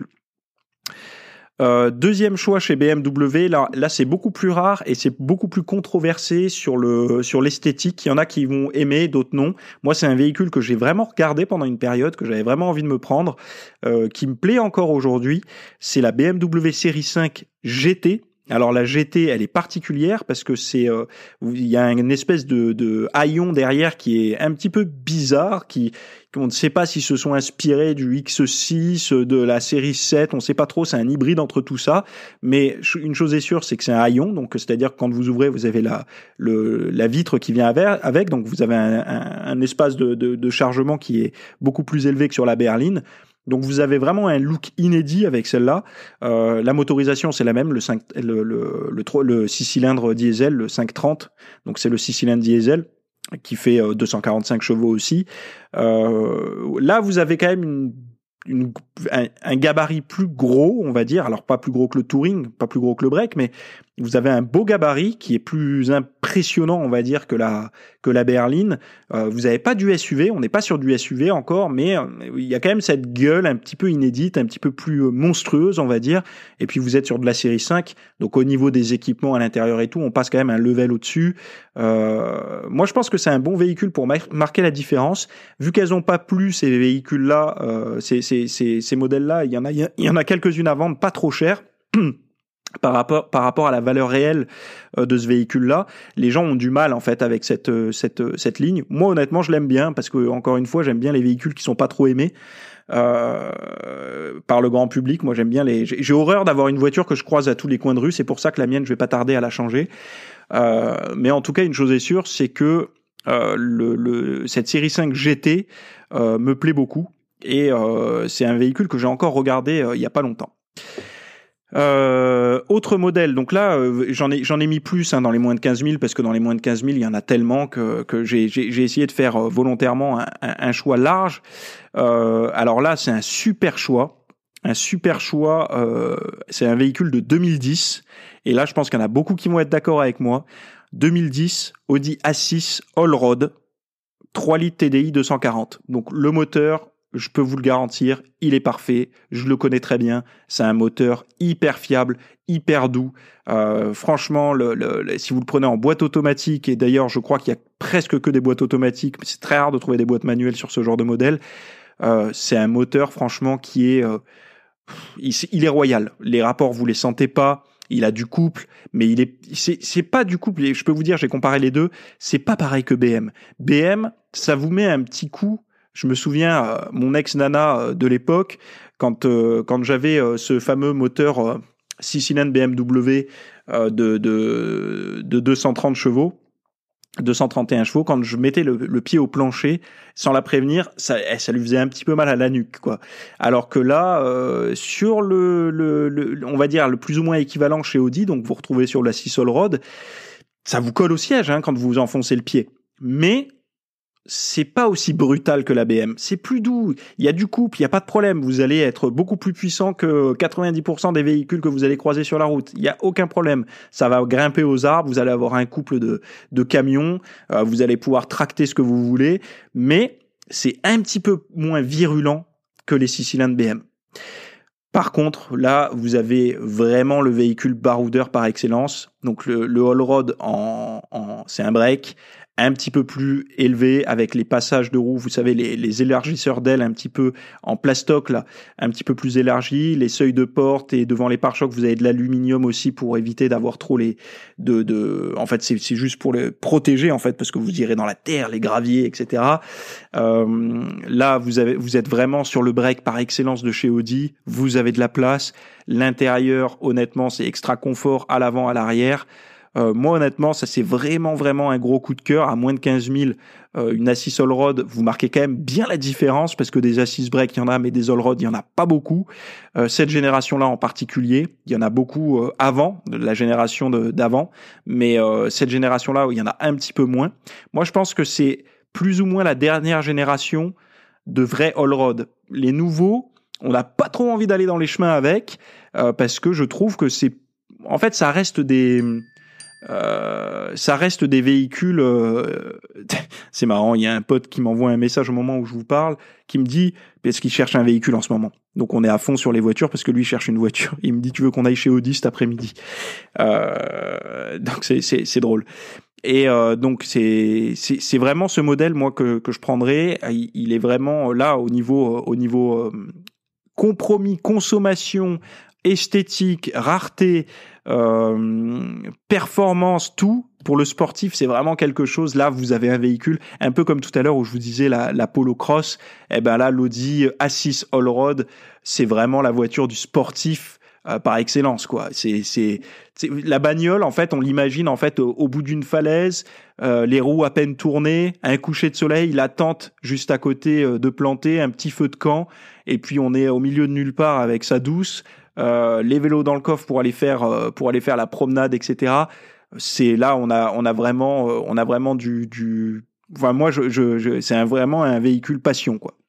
Euh, deuxième choix chez B M W, là, là c'est beaucoup plus rare et c'est beaucoup plus controversé sur le sur l'esthétique. Il y en a qui vont aimer, d'autres non. Moi, c'est un véhicule que j'ai vraiment regardé pendant une période, que j'avais vraiment envie de me prendre, euh, qui me plaît encore aujourd'hui. C'est la B M W série cinq G T. Alors la G T, elle est particulière parce que c'est, euh, il y a une espèce de, de haillon derrière qui est un petit peu bizarre, qui, on ne sait pas s'ils se sont inspirés du X six, de la série sept, on ne sait pas trop, c'est un hybride entre tout ça. Mais une chose est sûre, c'est que c'est un haillon, donc c'est-à-dire que quand vous ouvrez, vous avez la, le, la vitre qui vient avec, donc vous avez un, un, un espace de, de, de chargement qui est beaucoup plus élevé que sur la berline. Donc vous avez vraiment un look inédit avec celle-là. Euh, la motorisation c'est la même, le cinq, le, le, le, le six cylindres diesel, le cinq cent trente. Donc c'est le six cylindres diesel qui fait euh, deux cent quarante-cinq chevaux aussi. Euh, là vous avez quand même une, une, un, un gabarit plus gros, on va dire. Alors pas plus gros que le Touring, pas plus gros que le Break, mais vous avez un beau gabarit qui est plus impressionnant, on va dire, que la que la berline. Euh, vous n'avez pas du S U V, on n'est pas sur du S U V encore, mais euh, il y a quand même cette gueule un petit peu inédite, un petit peu plus monstrueuse, on va dire. Et puis vous êtes sur de la série cinq, donc au niveau des équipements à l'intérieur et tout, on passe quand même un level au-dessus. Euh, moi, je pense que c'est un bon véhicule pour mar- marquer la différence. Vu qu'elles n'ont pas plu ces véhicules-là, euh, ces, ces, ces, ces modèles-là, il y en a, il y en a quelques-unes à vendre, pas trop chères. par rapport par rapport à la valeur réelle euh, de ce véhicule-là. Les gens ont du mal en fait avec cette euh, cette euh, cette ligne. Moi honnêtement, je l'aime bien parce que encore une fois, j'aime bien les véhicules qui sont pas trop aimés euh, par le grand public. Moi, j'aime bien les j'ai, j'ai horreur d'avoir une voiture que je croise à tous les coins de rue, c'est pour ça que la mienne, je vais pas tarder à la changer. Euh, mais en tout cas, une chose est sûre, c'est que euh, le, le cette série cinq G T euh, me plaît beaucoup et euh, c'est un véhicule que j'ai encore regardé euh, il y a pas longtemps. Euh, autre modèle, donc là euh, j'en ai j'en ai mis plus hein, dans les moins de quinze mille parce que dans les moins de quinze mille il y en a tellement que que j'ai j'ai, j'ai essayé de faire euh, volontairement un, un, un choix large. Euh, alors là c'est un super choix, un super choix. Euh, c'est un véhicule de deux mille dix et là je pense qu'il y en a beaucoup qui vont être d'accord avec moi. deux mille dix Audi A six Allroad, trois litres T D I deux cent quarante. Donc le moteur, je peux vous le garantir, il est parfait, je le connais très bien, c'est un moteur hyper fiable, hyper doux. Euh, franchement, le, le, le, si vous le prenez en boîte automatique, et d'ailleurs je crois qu'il y a presque que des boîtes automatiques, mais c'est très rare de trouver des boîtes manuelles sur ce genre de modèle, euh, c'est un moteur franchement qui est... Euh, il, il est royal, les rapports vous les sentez pas, il a du couple, mais il est, c'est, c'est pas du couple, je peux vous dire, j'ai comparé les deux, c'est pas pareil que B M. B M, ça vous met un petit coup. Je me souviens, euh, mon ex-nana euh, de l'époque, quand euh, quand j'avais euh, ce fameux moteur euh, six cylindres B M W euh, de, de de deux cent trente chevaux, deux cent trente et un chevaux, quand je mettais le, le pied au plancher sans la prévenir, ça ça lui faisait un petit peu mal à la nuque, quoi. Alors que là, euh, sur le, le le on va dire le plus ou moins équivalent chez Audi, donc vous retrouvez sur la six Allroad, ça vous colle au siège hein, quand vous enfoncez le pied, mais c'est pas aussi brutal que la B M. C'est plus doux. Il y a du couple, il y a pas de problème. Vous allez être beaucoup plus puissant que quatre-vingt-dix pour cent des véhicules que vous allez croiser sur la route. Il y a aucun problème. Ça va grimper aux arbres. Vous allez avoir un couple de, de camions. Euh, vous allez pouvoir tracter ce que vous voulez. Mais c'est un petit peu moins virulent que les six cylindres B M. Par contre, là, vous avez vraiment le véhicule baroudeur par excellence. Donc le, le Allroad en, en, c'est un break un petit peu plus élevé avec les passages de roues, vous savez, les, les élargisseurs d'ailes un petit peu en plastoc là, un petit peu plus élargis, les seuils de porte et devant les pare-chocs vous avez de l'aluminium aussi pour éviter d'avoir trop les de de. En fait, c'est c'est juste pour les protéger en fait parce que vous irez dans la terre, les graviers, et cetera. Euh, là, vous avez vous êtes vraiment sur le break par excellence de chez Audi. Vous avez de la place. L'intérieur, honnêtement, c'est extra confort à l'avant, à l'arrière. Euh, moi, honnêtement, ça c'est vraiment, vraiment un gros coup de cœur. À moins de quinze mille, euh, une A six Allroad, vous marquez quand même bien la différence parce que des A six break, il y en a, mais des Allroad, il y en a pas beaucoup. Euh, cette génération-là en particulier, il y en a beaucoup euh, avant, la génération de, d'avant, mais euh, cette génération-là, il y en a un petit peu moins. Moi, je pense que c'est plus ou moins la dernière génération de vrais Allroad. Les nouveaux, on n'a pas trop envie d'aller dans les chemins avec euh, parce que je trouve que c'est... En fait, ça reste des... Euh, ça reste des véhicules. Euh, c'est marrant. Il y a un pote qui m'envoie un message au moment où je vous parle, qui me dit parce qu'il cherche un véhicule en ce moment. Donc on est à fond sur les voitures parce que lui cherche une voiture. Il me dit tu veux qu'on aille chez Audi cet après-midi. Euh, donc c'est c'est c'est drôle. Et euh, donc c'est c'est c'est vraiment ce modèle moi que que je prendrais. Il, il est vraiment là au niveau au niveau euh, compromis, consommation, esthétique, rareté. Euh, performance, tout pour le sportif, c'est vraiment quelque chose. Là, vous avez un véhicule un peu comme tout à l'heure où je vous disais la, la Polo Cross. Eh ben là, l'Audi A six Allroad, c'est vraiment la voiture du sportif euh, par excellence, quoi. C'est, c'est, c'est la bagnole. En fait, on l'imagine en fait au, au bout d'une falaise, euh, les roues à peine tournées, un coucher de soleil, la tente juste à côté euh, de planter, un petit feu de camp, et puis on est au milieu de nulle part avec sa douce. Euh, les vélos dans le coffre pour aller faire euh, pour aller faire la promenade, et cetera. C'est là on a on a vraiment euh, on a vraiment du du. Enfin moi je je, je c'est un, vraiment un véhicule passion quoi.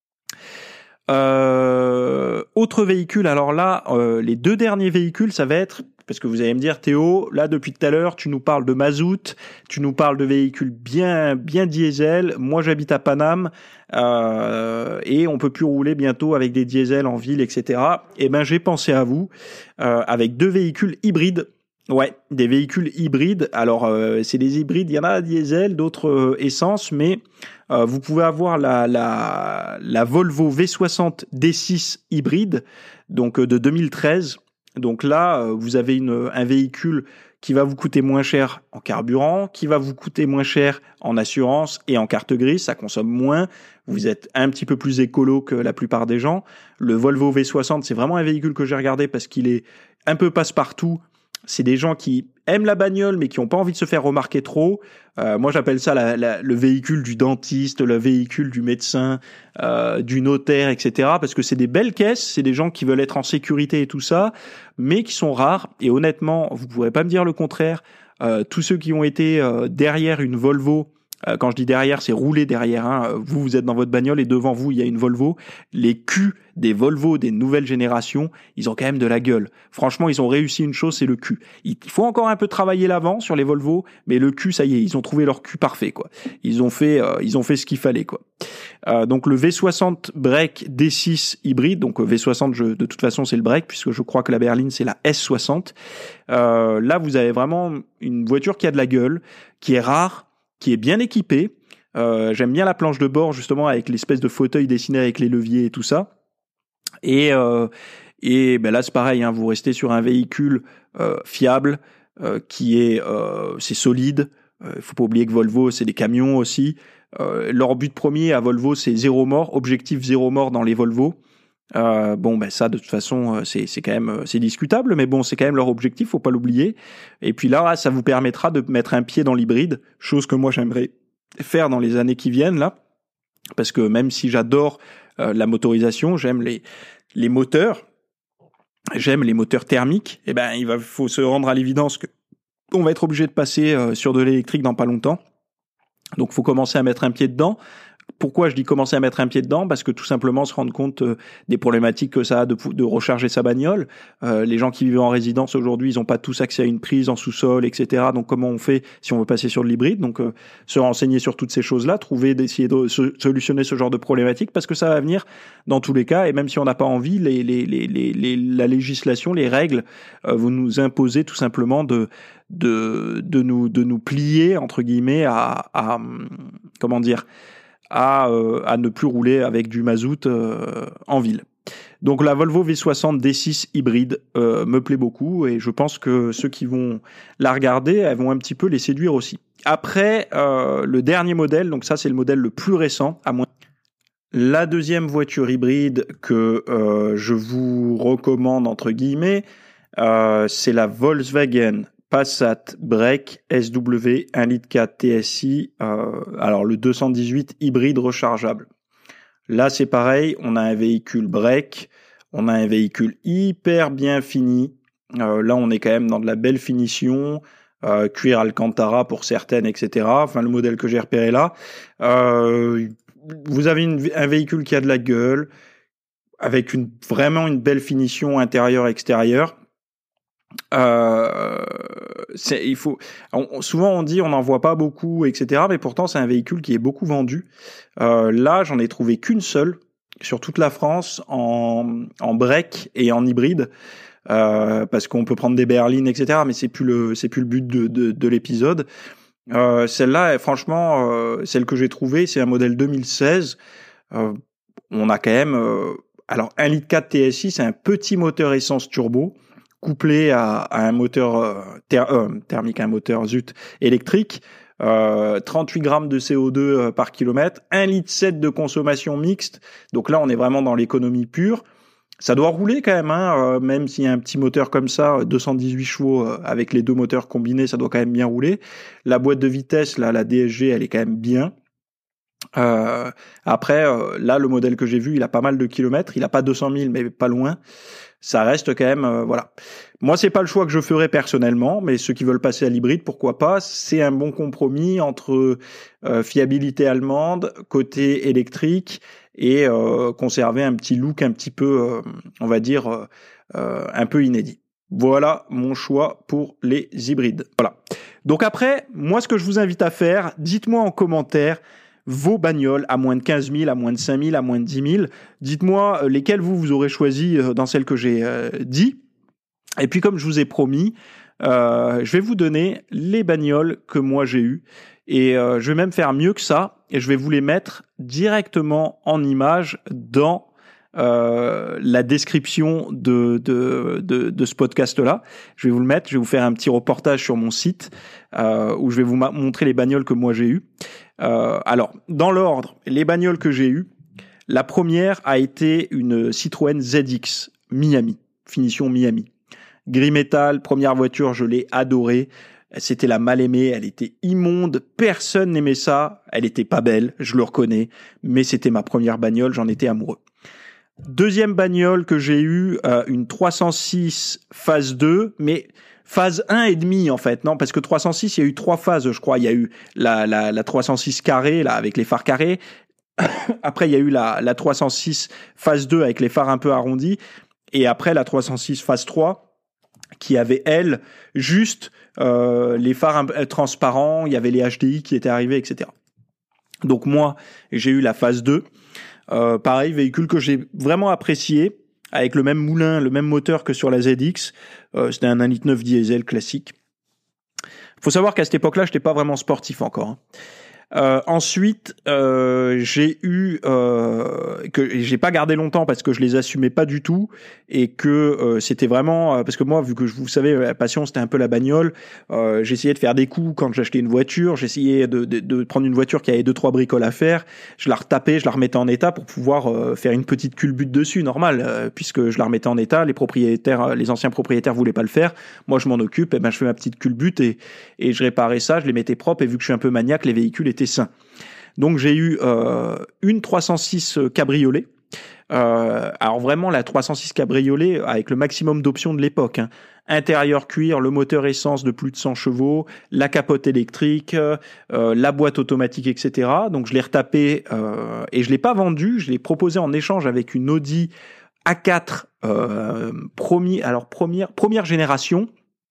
Euh, autre véhicule alors là euh, les deux derniers véhicules ça va être parce que vous allez me dire Théo là depuis tout à l'heure tu nous parles de mazout, tu nous parles de véhicules bien bien diesel. Moi j'habite à Paname euh, et on peut plus rouler bientôt avec des diesels en ville et cetera. Et ben j'ai pensé à vous euh, avec deux véhicules hybrides. Ouais, des véhicules hybrides. Alors, euh, c'est des hybrides. Il y en a diesel, d'autres euh, essence, mais euh, vous pouvez avoir la la la Volvo V soixante D six hybride, donc euh, de deux mille treize. Donc là, vous avez une, un véhicule qui va vous coûter moins cher en carburant, qui va vous coûter moins cher en assurance et en carte grise, ça consomme moins, vous êtes un petit peu plus écolo que la plupart des gens. Le Volvo V soixante, c'est vraiment un véhicule que j'ai regardé parce qu'il est un peu passe-partout. C'est des gens qui aiment la bagnole mais qui n'ont pas envie de se faire remarquer trop. Euh, moi, j'appelle ça la, la, le véhicule du dentiste, le véhicule du médecin, euh, du notaire, et cetera. Parce que c'est des belles caisses, c'est des gens qui veulent être en sécurité et tout ça, mais qui sont rares. Et honnêtement, vous ne pourrez pas me dire le contraire. Euh, tous ceux qui ont été euh, derrière une Volvo, euh, quand je dis derrière, c'est rouler derrière. Hein. Vous, vous êtes dans votre bagnole et devant vous, il y a une Volvo. Les culs des Volvo des nouvelles générations, ils ont quand même de la gueule. Franchement, ils ont réussi une chose, c'est le cul. Il faut encore un peu travailler l'avant sur les Volvo, mais le cul, ça y est, ils ont trouvé leur cul parfait, quoi. Ils ont fait, euh, ils ont fait ce qu'il fallait, quoi. Euh, donc le V soixante break D six hybride, donc V soixante, je, de toute façon, c'est le break, puisque je crois que la berline, c'est la S soixante. Euh, là, vous avez vraiment une voiture qui a de la gueule, qui est rare, qui est bien équipée. Euh, j'aime bien la planche de bord, justement, avec l'espèce de fauteuil dessiné avec les leviers et tout ça. Et, euh, et ben là, c'est pareil, hein, vous restez sur un véhicule euh, fiable, euh, qui est, euh, c'est solide. Il euh, faut pas oublier que Volvo, c'est des camions aussi. Euh, leur but premier à Volvo, c'est zéro mort, objectif zéro mort dans les Volvo. Euh, bon, ben ça, de toute façon, c'est, c'est quand même, c'est discutable, mais bon, c'est quand même leur objectif, faut pas l'oublier. Et puis là, ça vous permettra de mettre un pied dans l'hybride, chose que moi j'aimerais faire dans les années qui viennent là, parce que même si j'adore euh, la motorisation, j'aime les les moteurs, j'aime les moteurs thermiques. Et ben, il va, faut se rendre à l'évidence que on va être obligé de passer euh, sur de l'électrique dans pas longtemps. Donc, faut commencer à mettre un pied dedans. Pourquoi je dis commencer à mettre un pied dedans? Parce que tout simplement se rendre compte euh, des problématiques que ça a de, de recharger sa bagnole. Euh, les gens qui vivent en résidence aujourd'hui, ils n'ont pas tous accès à une prise en sous-sol, et cetera. Donc comment on fait si on veut passer sur de l'hybride? Donc euh, se renseigner sur toutes ces choses-là, trouver, d'essayer de se, solutionner ce genre de problématiques, parce que ça va venir dans tous les cas. Et même si on n'a pas envie, les, les, les, les, les, la législation, les règles euh, vont nous imposer tout simplement de de de nous de nous plier entre guillemets à, à comment dire à, euh, à ne plus rouler avec du mazout euh, en ville. Donc la Volvo V soixante D six hybride euh, me plaît beaucoup et je pense que ceux qui vont la regarder, elles vont un petit peu les séduire aussi. Après, euh, le dernier modèle, donc ça c'est le modèle le plus récent, à moins. La deuxième voiture hybride que euh, je vous recommande entre guillemets, euh, c'est la Volkswagen Passat Break S W un litre quatre T S I, euh, alors le deux cent dix-huit hybride rechargeable. Là, c'est pareil, on a un véhicule break, on a un véhicule hyper bien fini. Euh, là, on est quand même dans de la belle finition, euh, cuir Alcantara pour certaines, et cetera. Enfin, le modèle que j'ai repéré là. Euh, vous avez une, un véhicule qui a de la gueule, avec une, vraiment une belle finition intérieure-extérieure. Euh, c'est, il faut, on, souvent on dit on n'en voit pas beaucoup, et cetera. Mais pourtant c'est un véhicule qui est beaucoup vendu. Euh, là, j'en ai trouvé qu'une seule sur toute la France en, en break et en hybride, euh, parce qu'on peut prendre des berlines, et cetera. Mais c'est plus le, c'est plus le but de, de, de l'épisode. Euh, celle-là, franchement, euh, celle que j'ai trouvée, c'est un modèle deux mille seize. Euh, on a quand même, euh, alors un litre quatre T S I, c'est un petit moteur essence turbo, couplé à, à un moteur euh, ther, euh, thermique, un moteur zut électrique, euh, trente-huit grammes de C O deux euh, par kilomètre, un litre sept de consommation mixte. Donc là, on est vraiment dans l'économie pure. Ça doit rouler quand même, hein, euh, même s'il y a un petit moteur comme ça, deux cent dix-huit chevaux euh, avec les deux moteurs combinés, ça doit quand même bien rouler. La boîte de vitesse, là, la D S G, elle est quand même bien. Euh, après, euh, là, le modèle que j'ai vu, il a pas mal de kilomètres. Il a pas deux cent mille, mais pas loin. Ça reste quand même, euh, voilà. Moi, c'est pas le choix que je ferais personnellement, mais ceux qui veulent passer à l'hybride, pourquoi pas. C'est un bon compromis entre euh, fiabilité allemande, côté électrique, et euh, conserver un petit look un petit peu, euh, on va dire, euh, euh, un peu inédit. Voilà mon choix pour les hybrides. Voilà. Donc après, moi, ce que je vous invite à faire, dites-moi en commentaire vos bagnoles à moins de quinze mille, à moins de cinq mille, à moins de dix mille. Dites-moi lesquelles vous, vous aurez choisi dans celles que j'ai euh, dit. Et puis, comme je vous ai promis, euh, je vais vous donner les bagnoles que moi j'ai eues. Et euh, je vais même faire mieux que ça. Et je vais vous les mettre directement en image dans euh, la description de, de, de, de ce podcast-là. Je vais vous le mettre, je vais vous faire un petit reportage sur mon site euh, où je vais vous ma- montrer les bagnoles que moi j'ai eues. Euh, alors, dans l'ordre, les bagnoles que j'ai eues, la première a été une Citroën Z X Miami, finition Miami. Gris métal, première voiture, je l'ai adorée. C'était la mal aimée, elle était immonde, personne n'aimait ça. Elle était pas belle, je le reconnais, mais c'était ma première bagnole, j'en étais amoureux. Deuxième bagnole que j'ai eue, euh, une trois cent six phase deux, mais phase un et demi en fait, non, parce que trois cent six, il y a eu trois phases, je crois. Il y a eu la, la, la trois cent six carré, là, avec les phares carrés. Après, il y a eu la, la trois cent six phase deux avec les phares un peu arrondis. Et après, la trois cent six phase trois, qui avait, elle, juste euh, les phares un, euh, transparents, il y avait les H D I qui étaient arrivés, et cetera. Donc moi, j'ai eu la phase deux. Euh, pareil, véhicule que j'ai vraiment apprécié, avec le même moulin, le même moteur que sur la Z X. Euh, c'était un un virgule neuf diesel classique. Faut savoir qu'à cette époque-là, je n'étais pas vraiment sportif encore. Hein. Euh, ensuite, euh, j'ai eu euh, que j'ai pas gardé longtemps parce que je les assumais pas du tout et que euh, c'était vraiment euh, parce que moi, vu que je, vous savez, la passion c'était un peu la bagnole. Euh, j'essayais de faire des coups quand j'achetais une voiture. J'essayais de, de, de prendre une voiture qui avait deux trois bricoles à faire. Je la retapais, je la remettais en état pour pouvoir euh, faire une petite culbute dessus, normal, euh, puisque je la remettais en état. Les propriétaires, les anciens propriétaires voulaient pas le faire. Moi, je m'en occupe. Et ben, je fais ma petite culbute et et je réparais ça. Je les mettais propres. Et vu que je suis un peu maniaque, les véhicules étaient sain. Donc j'ai eu euh, une trois cent six cabriolet. Euh, alors vraiment la trois cent six cabriolet avec le maximum d'options de l'époque. Hein. Intérieur cuir, le moteur essence de plus de cent chevaux, la capote électrique, euh, la boîte automatique, et cetera. Donc je l'ai retapé euh, et je l'ai pas vendu. Je l'ai proposé en échange avec une Audi A quatre euh, premier, alors première première génération.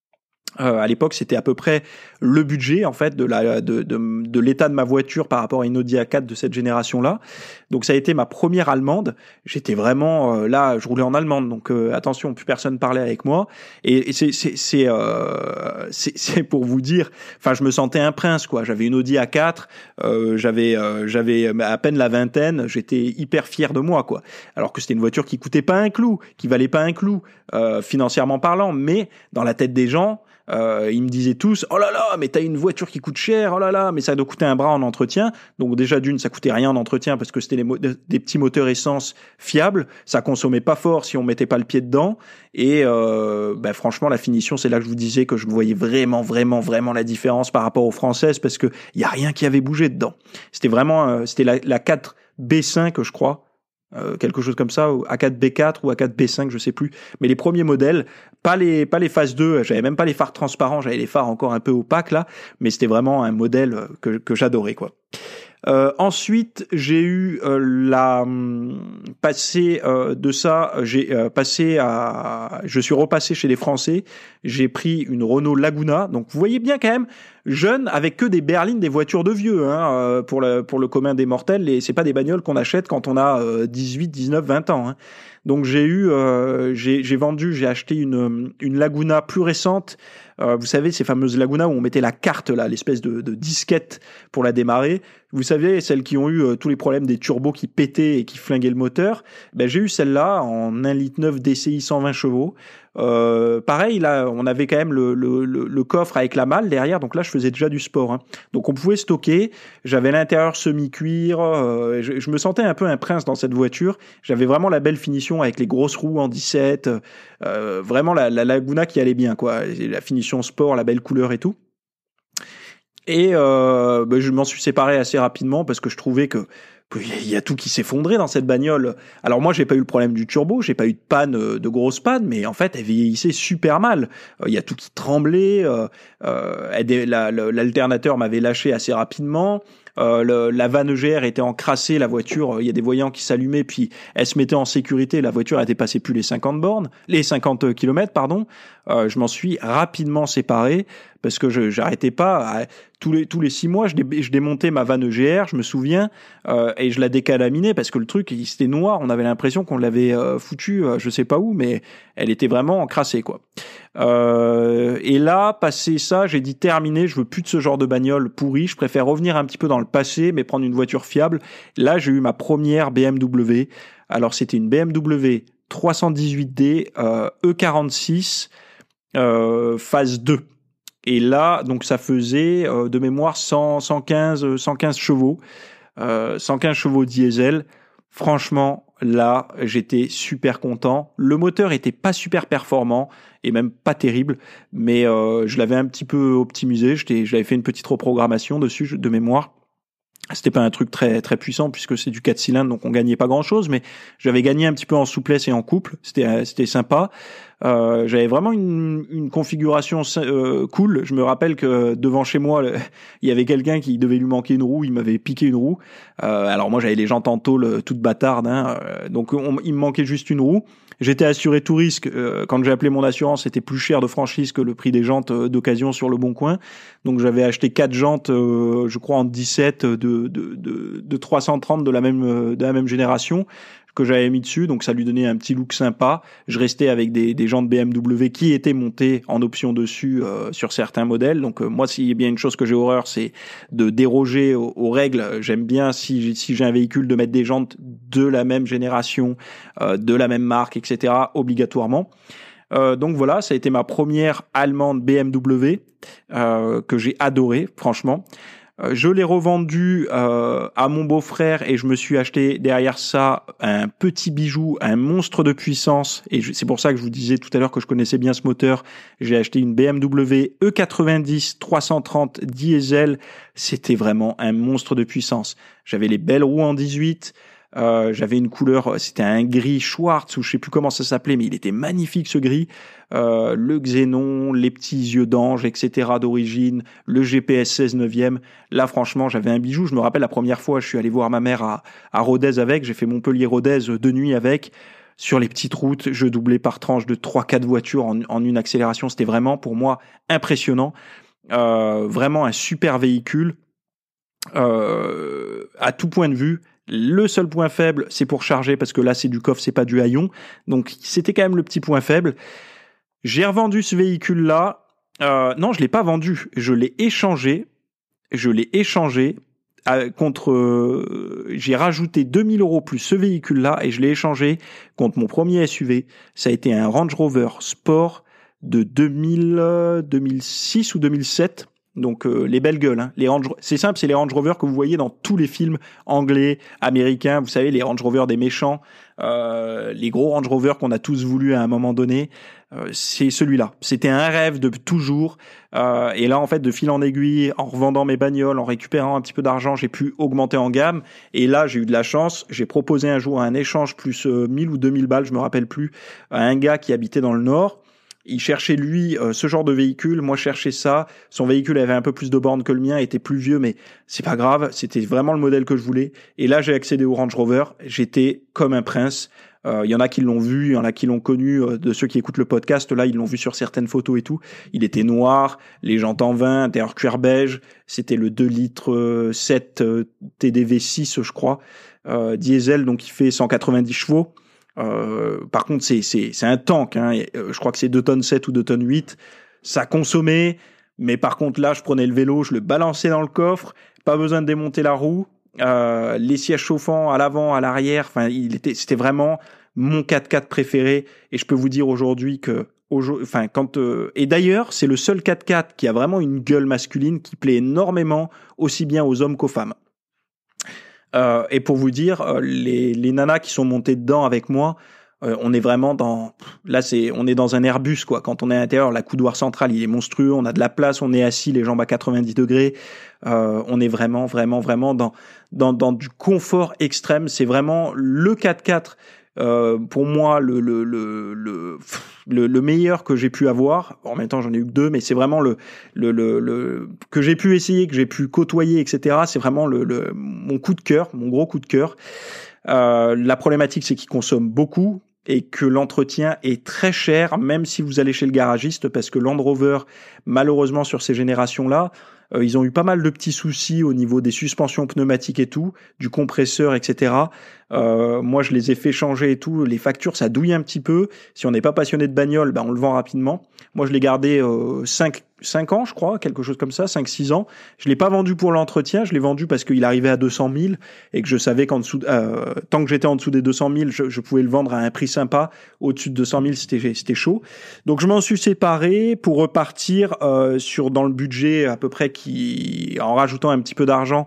Euh, à l'époque, c'était à peu près le budget en fait de la de de, de l'état de ma voiture par rapport à une Audi A quatre de cette génération-là. Donc ça a été ma première allemande. J'étais vraiment euh, là, je roulais en allemande, donc euh, attention, plus personne parlait avec moi. Et, et c'est c'est c'est, euh, c'est c'est pour vous dire, enfin je me sentais un prince quoi. J'avais une Audi A quatre, euh, j'avais euh, j'avais à peine la vingtaine, j'étais hyper fier de moi quoi. Alors que c'était une voiture qui coûtait pas un clou, qui valait pas un clou euh, financièrement parlant, mais dans la tête des gens. Euh, ils me disaient tous, oh là là, mais t'as une voiture qui coûte cher, oh là là, mais ça doit coûter un bras en entretien. Donc déjà d'une, ça coûtait rien en entretien parce que c'était des, mo- des petits moteurs essence fiables, ça consommait pas fort si on mettait pas le pied dedans. Et euh, bah, franchement, la finition, c'est là que je vous disais que je voyais vraiment, vraiment, vraiment la différence par rapport aux françaises parce que y a rien qui avait bougé dedans. C'était vraiment, euh, c'était la, la quatre B cinq, je crois. Euh, quelque chose comme ça, A quatre B quatre ou A quatre B cinq, je sais plus. Mais les premiers modèles, pas les pas les phases deux, j'avais même pas les phares transparents, j'avais les phares encore un peu opaques là, mais c'était vraiment un modèle que que j'adorais quoi. Euh, ensuite, j'ai eu euh, la passé euh, de ça, j'ai euh, passé à, je suis repassé chez les Français. J'ai pris une Renault Laguna. Donc, vous voyez bien quand même, jeune, avec que des berlines, des voitures de vieux, hein, euh, pour le pour le commun des mortels. Et c'est pas des bagnoles qu'on achète quand on a euh, dix-huit, dix-neuf, vingt ans. Hein. Donc, j'ai eu, euh, j'ai j'ai vendu, j'ai acheté une une Laguna plus récente. Euh, vous savez, ces fameuses Laguna où on mettait la carte là, l'espèce de, de disquette pour la démarrer. Vous savez, celles qui ont eu euh, tous les problèmes des turbos qui pétaient et qui flinguaient le moteur. Ben j'ai eu celle-là en un virgule neuf D C I cent vingt chevaux. Euh, pareil, là, on avait quand même le, le, le, le coffre avec la malle derrière. Donc là, je faisais déjà du sport. Hein. Donc on pouvait stocker. J'avais l'intérieur semi-cuir. Euh, je, je me sentais un peu un prince dans cette voiture. J'avais vraiment la belle finition avec les grosses roues en dix-sept. Euh, vraiment la, la Laguna qui allait bien, quoi. La finition sport, la belle couleur et tout. Et euh, ben, je m'en suis séparé assez rapidement parce que je trouvais que il y a tout qui s'effondrait dans cette bagnole. Alors moi, j'ai pas eu le problème du turbo, j'ai pas eu de panne, de grosses pannes, mais en fait, elle vieillissait super mal. Il y a tout qui tremblait. Euh, euh, la, la, l'alternateur m'avait lâché assez rapidement. Euh, le, la vanne E G R était encrassée, la voiture, il y a des voyants qui s'allumaient, puis elle se mettait en sécurité. La voiture a dépassé plus les cinquante bornes, les cinquante kilomètres, pardon. Euh, je m'en suis rapidement séparé parce que je j'arrêtais pas. À, tous les tous les six mois, je, dé, je démontais ma vanne E G R, je me souviens, euh, et je la décalaminais parce que le truc, c'était noir. On avait l'impression qu'on l'avait euh, foutu, euh, je sais pas où, mais elle était vraiment encrassée, quoi. Euh, et là, passé ça, j'ai dit terminé, je veux plus de ce genre de bagnole pourrie, je préfère revenir un petit peu dans le passé, mais prendre une voiture fiable. Là, j'ai eu ma première B M W Alors c'était une B M W trois cent dix-huit D euh, E quarante-six euh, phase deux. Et là, donc ça faisait euh, de mémoire cent, cent quinze, cent quinze chevaux, euh, cent quinze chevaux diesel. Franchement, là, j'étais super content. Le moteur était pas super performant et même pas terrible, mais euh, je l'avais un petit peu optimisé. J'étais, j'avais fait une petite reprogrammation dessus de mémoire. C'était pas un truc très très puissant puisque c'est du quatre cylindres, donc on gagnait pas grand chose, mais j'avais gagné un petit peu en souplesse et en couple. C'était c'était sympa. Euh, j'avais vraiment une, une configuration euh, cool. Je me rappelle que devant chez moi, le, il y avait quelqu'un qui devait lui manquer une roue. Il m'avait piqué une roue. Euh, alors moi, j'avais les jantes en tôle toutes bâtardes, hein, euh, donc on, il me manquait juste une roue. J'étais assuré tout risque. Euh, quand j'ai appelé mon assurance, c'était plus cher de franchise que le prix des jantes euh, d'occasion sur le Bon Coin. Donc j'avais acheté quatre jantes, euh, je crois en dix-sept de, de, de, de trois cent trente de la même de la même génération que j'avais mis dessus. Donc ça lui donnait un petit look sympa. Je restais avec des, des jantes B M W qui étaient montées en option dessus euh, sur certains modèles. Donc euh, moi, s'il y a bien une chose que j'ai horreur, c'est de déroger aux, aux règles. J'aime bien si si j'ai un véhicule de mettre des jantes de la même génération, euh, de la même marque, et cetera obligatoirement. Euh, donc voilà, ça a été ma première allemande B M W euh, que j'ai adorée, franchement. Euh, je l'ai revendue euh, à mon beau-frère et je me suis acheté derrière ça un petit bijou, un monstre de puissance. Et je, c'est pour ça que je vous disais tout à l'heure que je connaissais bien ce moteur. J'ai acheté une B M W E quatre-vingt-dix trois cent trente diesel. C'était vraiment un monstre de puissance. J'avais les belles roues en dix-huit. Euh, j'avais une couleur, c'était un gris Schwartz ou je sais plus comment ça s'appelait, mais il était magnifique ce gris. Euh, le xénon, les petits yeux d'ange, et cetera d'origine, le G P S seize neuvième. Là, franchement, j'avais un bijou. Je me rappelle la première fois, je suis allé voir ma mère à, à Rodez avec. J'ai fait Montpellier-Rodez de nuit avec. Sur les petites routes, je doublais par tranche de trois quatre voitures en, en une accélération. C'était vraiment, pour moi, impressionnant. Euh, vraiment un super véhicule. Euh, à tout point de vue. Le seul point faible, c'est pour charger, parce que là, c'est du coffre, c'est pas du haillon. Donc, c'était quand même le petit point faible. J'ai revendu ce véhicule-là. Euh, non, je l'ai pas vendu. Je l'ai échangé. Je l'ai échangé à, contre... Euh, j'ai rajouté deux mille euros plus ce véhicule-là et je l'ai échangé contre mon premier S U V. Ça a été un Range Rover Sport de deux mille, euh, deux mille six ou deux mille sept. Donc euh, les belles gueules, hein. Les Range, c'est simple, c'est les Range Rover que vous voyez dans tous les films anglais, américains. Vous savez, les Range Rover des méchants, euh, les gros Range Rover qu'on a tous voulu à un moment donné. Euh, c'est celui-là. C'était un rêve de toujours. Euh, et là, en fait, de fil en aiguille, en revendant mes bagnoles, en récupérant un petit peu d'argent, j'ai pu augmenter en gamme. Et là, j'ai eu de la chance. J'ai proposé un jour un échange plus euh, mille ou deux mille balles, je me rappelle plus, à un gars qui habitait dans le Nord. Il cherchait lui euh, ce genre de véhicule, moi je cherchais ça. Son véhicule avait un peu plus de bornes que le mien, était plus vieux, mais c'est pas grave, c'était vraiment le modèle que je voulais. Et là j'ai accédé au Range Rover, j'étais comme un prince. Il euh, y en a qui l'ont vu, il y en a qui l'ont connu, euh, de ceux qui écoutent le podcast, là ils l'ont vu sur certaines photos et tout. Il était noir, les jantes en vin, intérieur cuir beige, c'était le deux litres sept euh, T D V six je crois, euh, diesel, donc il fait cent quatre-vingt-dix chevaux. Euh, par contre, c'est c'est c'est un tank. Hein. Je crois que c'est deux tonnes sept ou deux tonnes huit. Ça consommait, mais par contre là, je prenais le vélo, je le balançais dans le coffre. Pas besoin de démonter la roue. Euh, les sièges chauffants à l'avant, à l'arrière. Enfin, il était, c'était vraiment mon quatre-quatre préféré. Et je peux vous dire aujourd'hui que, enfin, quand euh, et d'ailleurs, c'est le seul quatre-quatre qui a vraiment une gueule masculine qui plaît énormément aussi bien aux hommes qu'aux femmes. Euh, et pour vous dire, euh, les, les nanas qui sont montées dedans avec moi, euh, on est vraiment dans, là c'est, on est dans un Airbus quoi. Quand on est à l'intérieur, la coudoir centrale, il est monstrueux, on a de la place, on est assis, les jambes à quatre-vingt-dix degrés, euh, on est vraiment, vraiment, vraiment dans, dans, dans du confort extrême. C'est vraiment le quatre-quatre. Euh, pour moi, le, le, le, le, le, le meilleur que j'ai pu avoir. En même temps, j'en ai eu que deux, mais c'est vraiment le, le, le, le que j'ai pu essayer, que j'ai pu côtoyer, et cetera. C'est vraiment le, le, mon coup de cœur, mon gros coup de cœur. Euh, la problématique, c'est qu'il consomme beaucoup et que l'entretien est très cher, même si vous allez chez le garagiste, parce que Land Rover, malheureusement, sur ces générations-là, Euh, ils ont eu pas mal de petits soucis au niveau des suspensions pneumatiques et tout, du compresseur, et cetera. Euh, moi, je les ai fait changer et tout. Les factures, ça douille un petit peu. Si on n'est pas passionné de bagnole, ben, on le vend rapidement. Moi, je l'ai gardé euh, cinq ans, je crois, quelque chose comme ça, cinq six ans. Je l'ai pas vendu pour l'entretien, je l'ai vendu parce qu'il arrivait à deux cent mille et que je savais qu'en dessous, euh, tant que j'étais en dessous des deux cent mille, je, je pouvais le vendre à un prix sympa. Au-dessus de deux cent mille, c'était, c'était chaud. Donc, je m'en suis séparé pour repartir euh, sur dans le budget à peu près qui, en rajoutant un petit peu d'argent,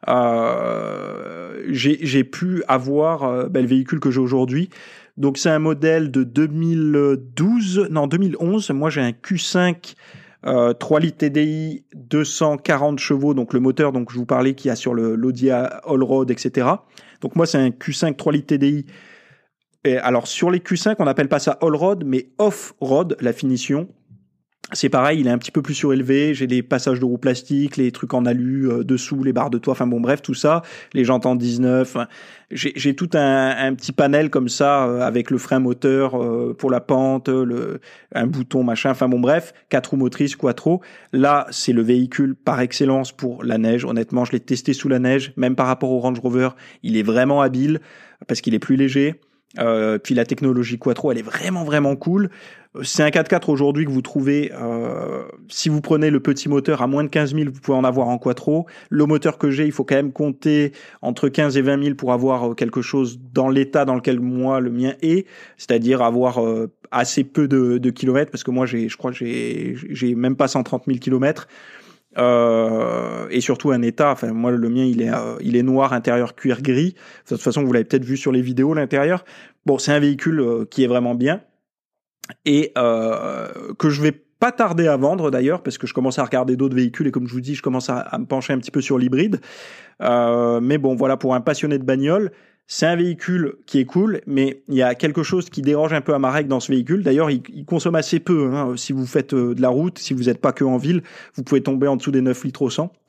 euh, j'ai, j'ai pu avoir euh, ben, le véhicule que j'ai aujourd'hui. Donc, c'est un modèle de deux mille douze, non, deux mille onze. Moi, j'ai un Q cinq Euh, trois litres T D I, deux cent quarante chevaux, donc le moteur donc je vous parlais qu'il y a sur le l'Audi Allroad, et cetera. Donc moi c'est un Q cinq trois litres T D I. Et alors sur les Q cinq on n'appelle pas ça Allroad, mais Off-Road, la finition. C'est pareil, il est un petit peu plus surélevé, j'ai les passages de roues plastiques, les trucs en alu euh, dessous, les barres de toit, enfin bon bref, tout ça, les jantes en dix-neuf, j'ai, j'ai tout un, un petit panel comme ça euh, avec le frein moteur euh, pour la pente, le, un bouton machin, enfin bon bref, quatre roues motrices, quattro. Là, c'est le véhicule par excellence pour la neige, honnêtement, je l'ai testé sous la neige, même par rapport au Range Rover, il est vraiment habile parce qu'il est plus léger. Euh, puis la technologie quattro, elle est vraiment vraiment cool. C'est un quatre-quatre aujourd'hui que vous trouvez, euh, si vous prenez le petit moteur à moins de quinze mille, vous pouvez en avoir en quattro. Le moteur que j'ai, il faut quand même compter entre quinze et vingt mille pour avoir quelque chose dans l'état dans lequel moi, le mien est, c'est-à-dire avoir euh, assez peu de, de kilomètres, parce que moi, j'ai, je crois que j'ai, j'ai même pas cent trente mille kilomètres. Euh, et surtout un état, enfin moi le mien il est euh, il est noir, intérieur cuir gris. De toute façon vous l'avez peut-être vu sur les vidéos l'intérieur. Bon, c'est un véhicule euh, qui est vraiment bien et euh, que je vais pas tarder à vendre d'ailleurs parce que je commence à regarder d'autres véhicules et comme je vous dis je commence à, à me pencher un petit peu sur l'hybride. Euh, mais bon voilà, pour un passionné de bagnole, c'est un véhicule qui est cool, mais il y a quelque chose qui dérange un peu à ma règle dans ce véhicule. D'ailleurs, il, il consomme assez peu. Hein. Si vous faites euh, de la route, si vous n'êtes pas que en ville, vous pouvez tomber en dessous des neuf litres au cent.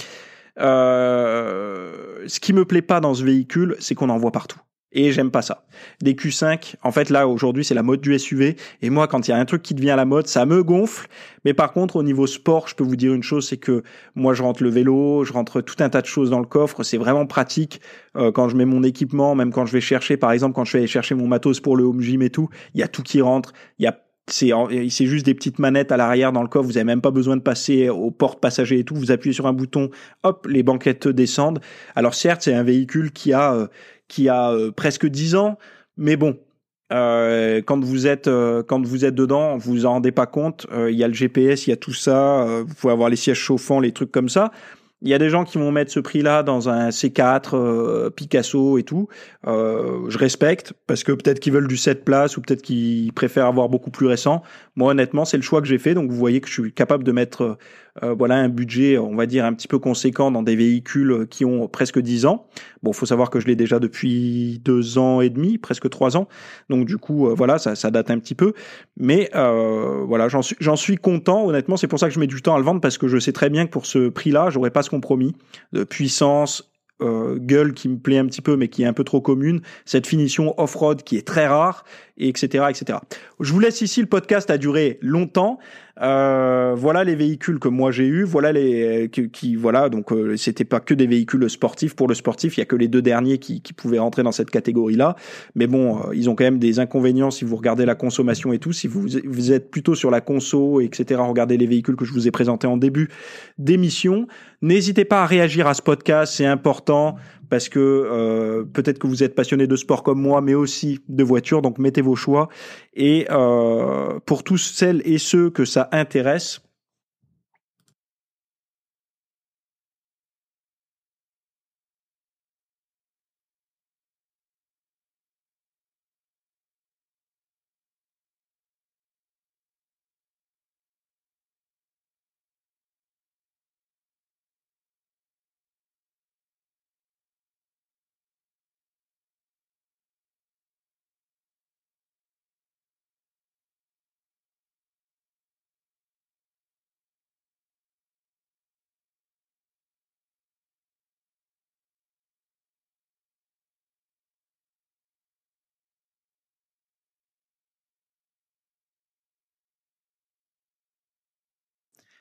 Euh, ce qui me plaît pas dans ce véhicule, c'est qu'on en voit partout. Et j'aime pas ça. Des Q cinq, en fait là aujourd'hui c'est la mode du S U V. Et moi quand il y a un truc qui devient la mode, ça me gonfle. Mais par contre au niveau sport, je peux vous dire une chose, c'est que moi je rentre le vélo, je rentre tout un tas de choses dans le coffre. C'est vraiment pratique euh, quand je mets mon équipement, même quand je vais chercher, par exemple quand je vais aller chercher mon matos pour le home gym et tout, il y a tout qui rentre. Il y a c'est, c'est juste des petites manettes à l'arrière dans le coffre. Vous avez même pas besoin de passer aux portes passagers et tout. Vous appuyez sur un bouton, hop, les banquettes descendent. Alors certes, c'est un véhicule qui a euh, qui a euh, presque dix ans, mais bon, euh, quand vous êtes euh, quand vous êtes dedans, vous vous en rendez pas compte. Euh, il y a le G P S, il y a tout ça. Euh, vous pouvez avoir les sièges chauffants, les trucs comme ça. Il y a des gens qui vont mettre ce prix-là dans un C quatre, euh, Picasso et tout. Euh, je respecte parce que peut-être qu'ils veulent du sept places ou peut-être qu'ils préfèrent avoir beaucoup plus récent. Moi, honnêtement, c'est le choix que j'ai fait. Donc, vous voyez que je suis capable de mettre euh, voilà un budget, on va dire, un petit peu conséquent dans des véhicules qui ont presque dix ans. Bon, faut savoir que je l'ai déjà depuis deux ans et demi, presque trois ans. Donc, du coup, euh, voilà, ça, ça date un petit peu. Mais euh, voilà, j'en suis, j'en suis content. Honnêtement, c'est pour ça que je mets du temps à le vendre parce que je sais très bien que pour ce prix-là, j'aurais pas ce compromis de puissance, euh, gueule qui me plaît un petit peu mais qui est un peu trop commune, cette finition off-road qui est très rare, et etc., et cetera. Je vous laisse ici, le podcast a duré longtemps. Euh, voilà les véhicules que moi j'ai eu, voilà les qui, qui voilà donc euh, c'était pas que des véhicules sportifs. Pour le sportif, il y a que les deux derniers qui, qui pouvaient rentrer dans cette catégorie-là. Mais bon, euh, ils ont quand même des inconvénients si vous regardez la consommation et tout. Si vous vous êtes plutôt sur la conso, et cetera. Regardez les véhicules que je vous ai présentés en début d'émission. N'hésitez pas à réagir à ce podcast, c'est important parce que euh, peut-être que vous êtes passionné de sport comme moi, mais aussi de voiture, donc mettez vos choix. Et euh, pour tous celles et ceux que ça intéresse,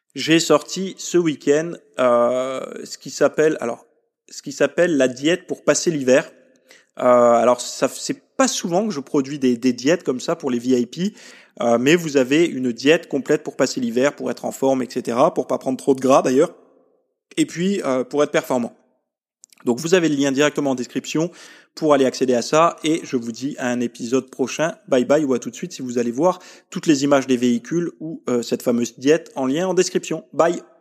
J'ai sorti ce week-end euh, ce qui s'appelle alors ce qui s'appelle la diète pour passer l'hiver. Euh, alors ça c'est pas souvent que je produis des, des diètes comme ça pour les V I P, euh, mais vous avez une diète complète pour passer l'hiver, pour être en forme, et cetera, pour pas prendre trop de gras d'ailleurs, et puis euh, pour être performant. Donc vous avez le lien directement en description pour aller accéder à ça, et je vous dis à un épisode prochain. Bye bye, ou à tout de suite si vous allez voir toutes les images des véhicules ou euh, cette fameuse diète en lien en description. Bye.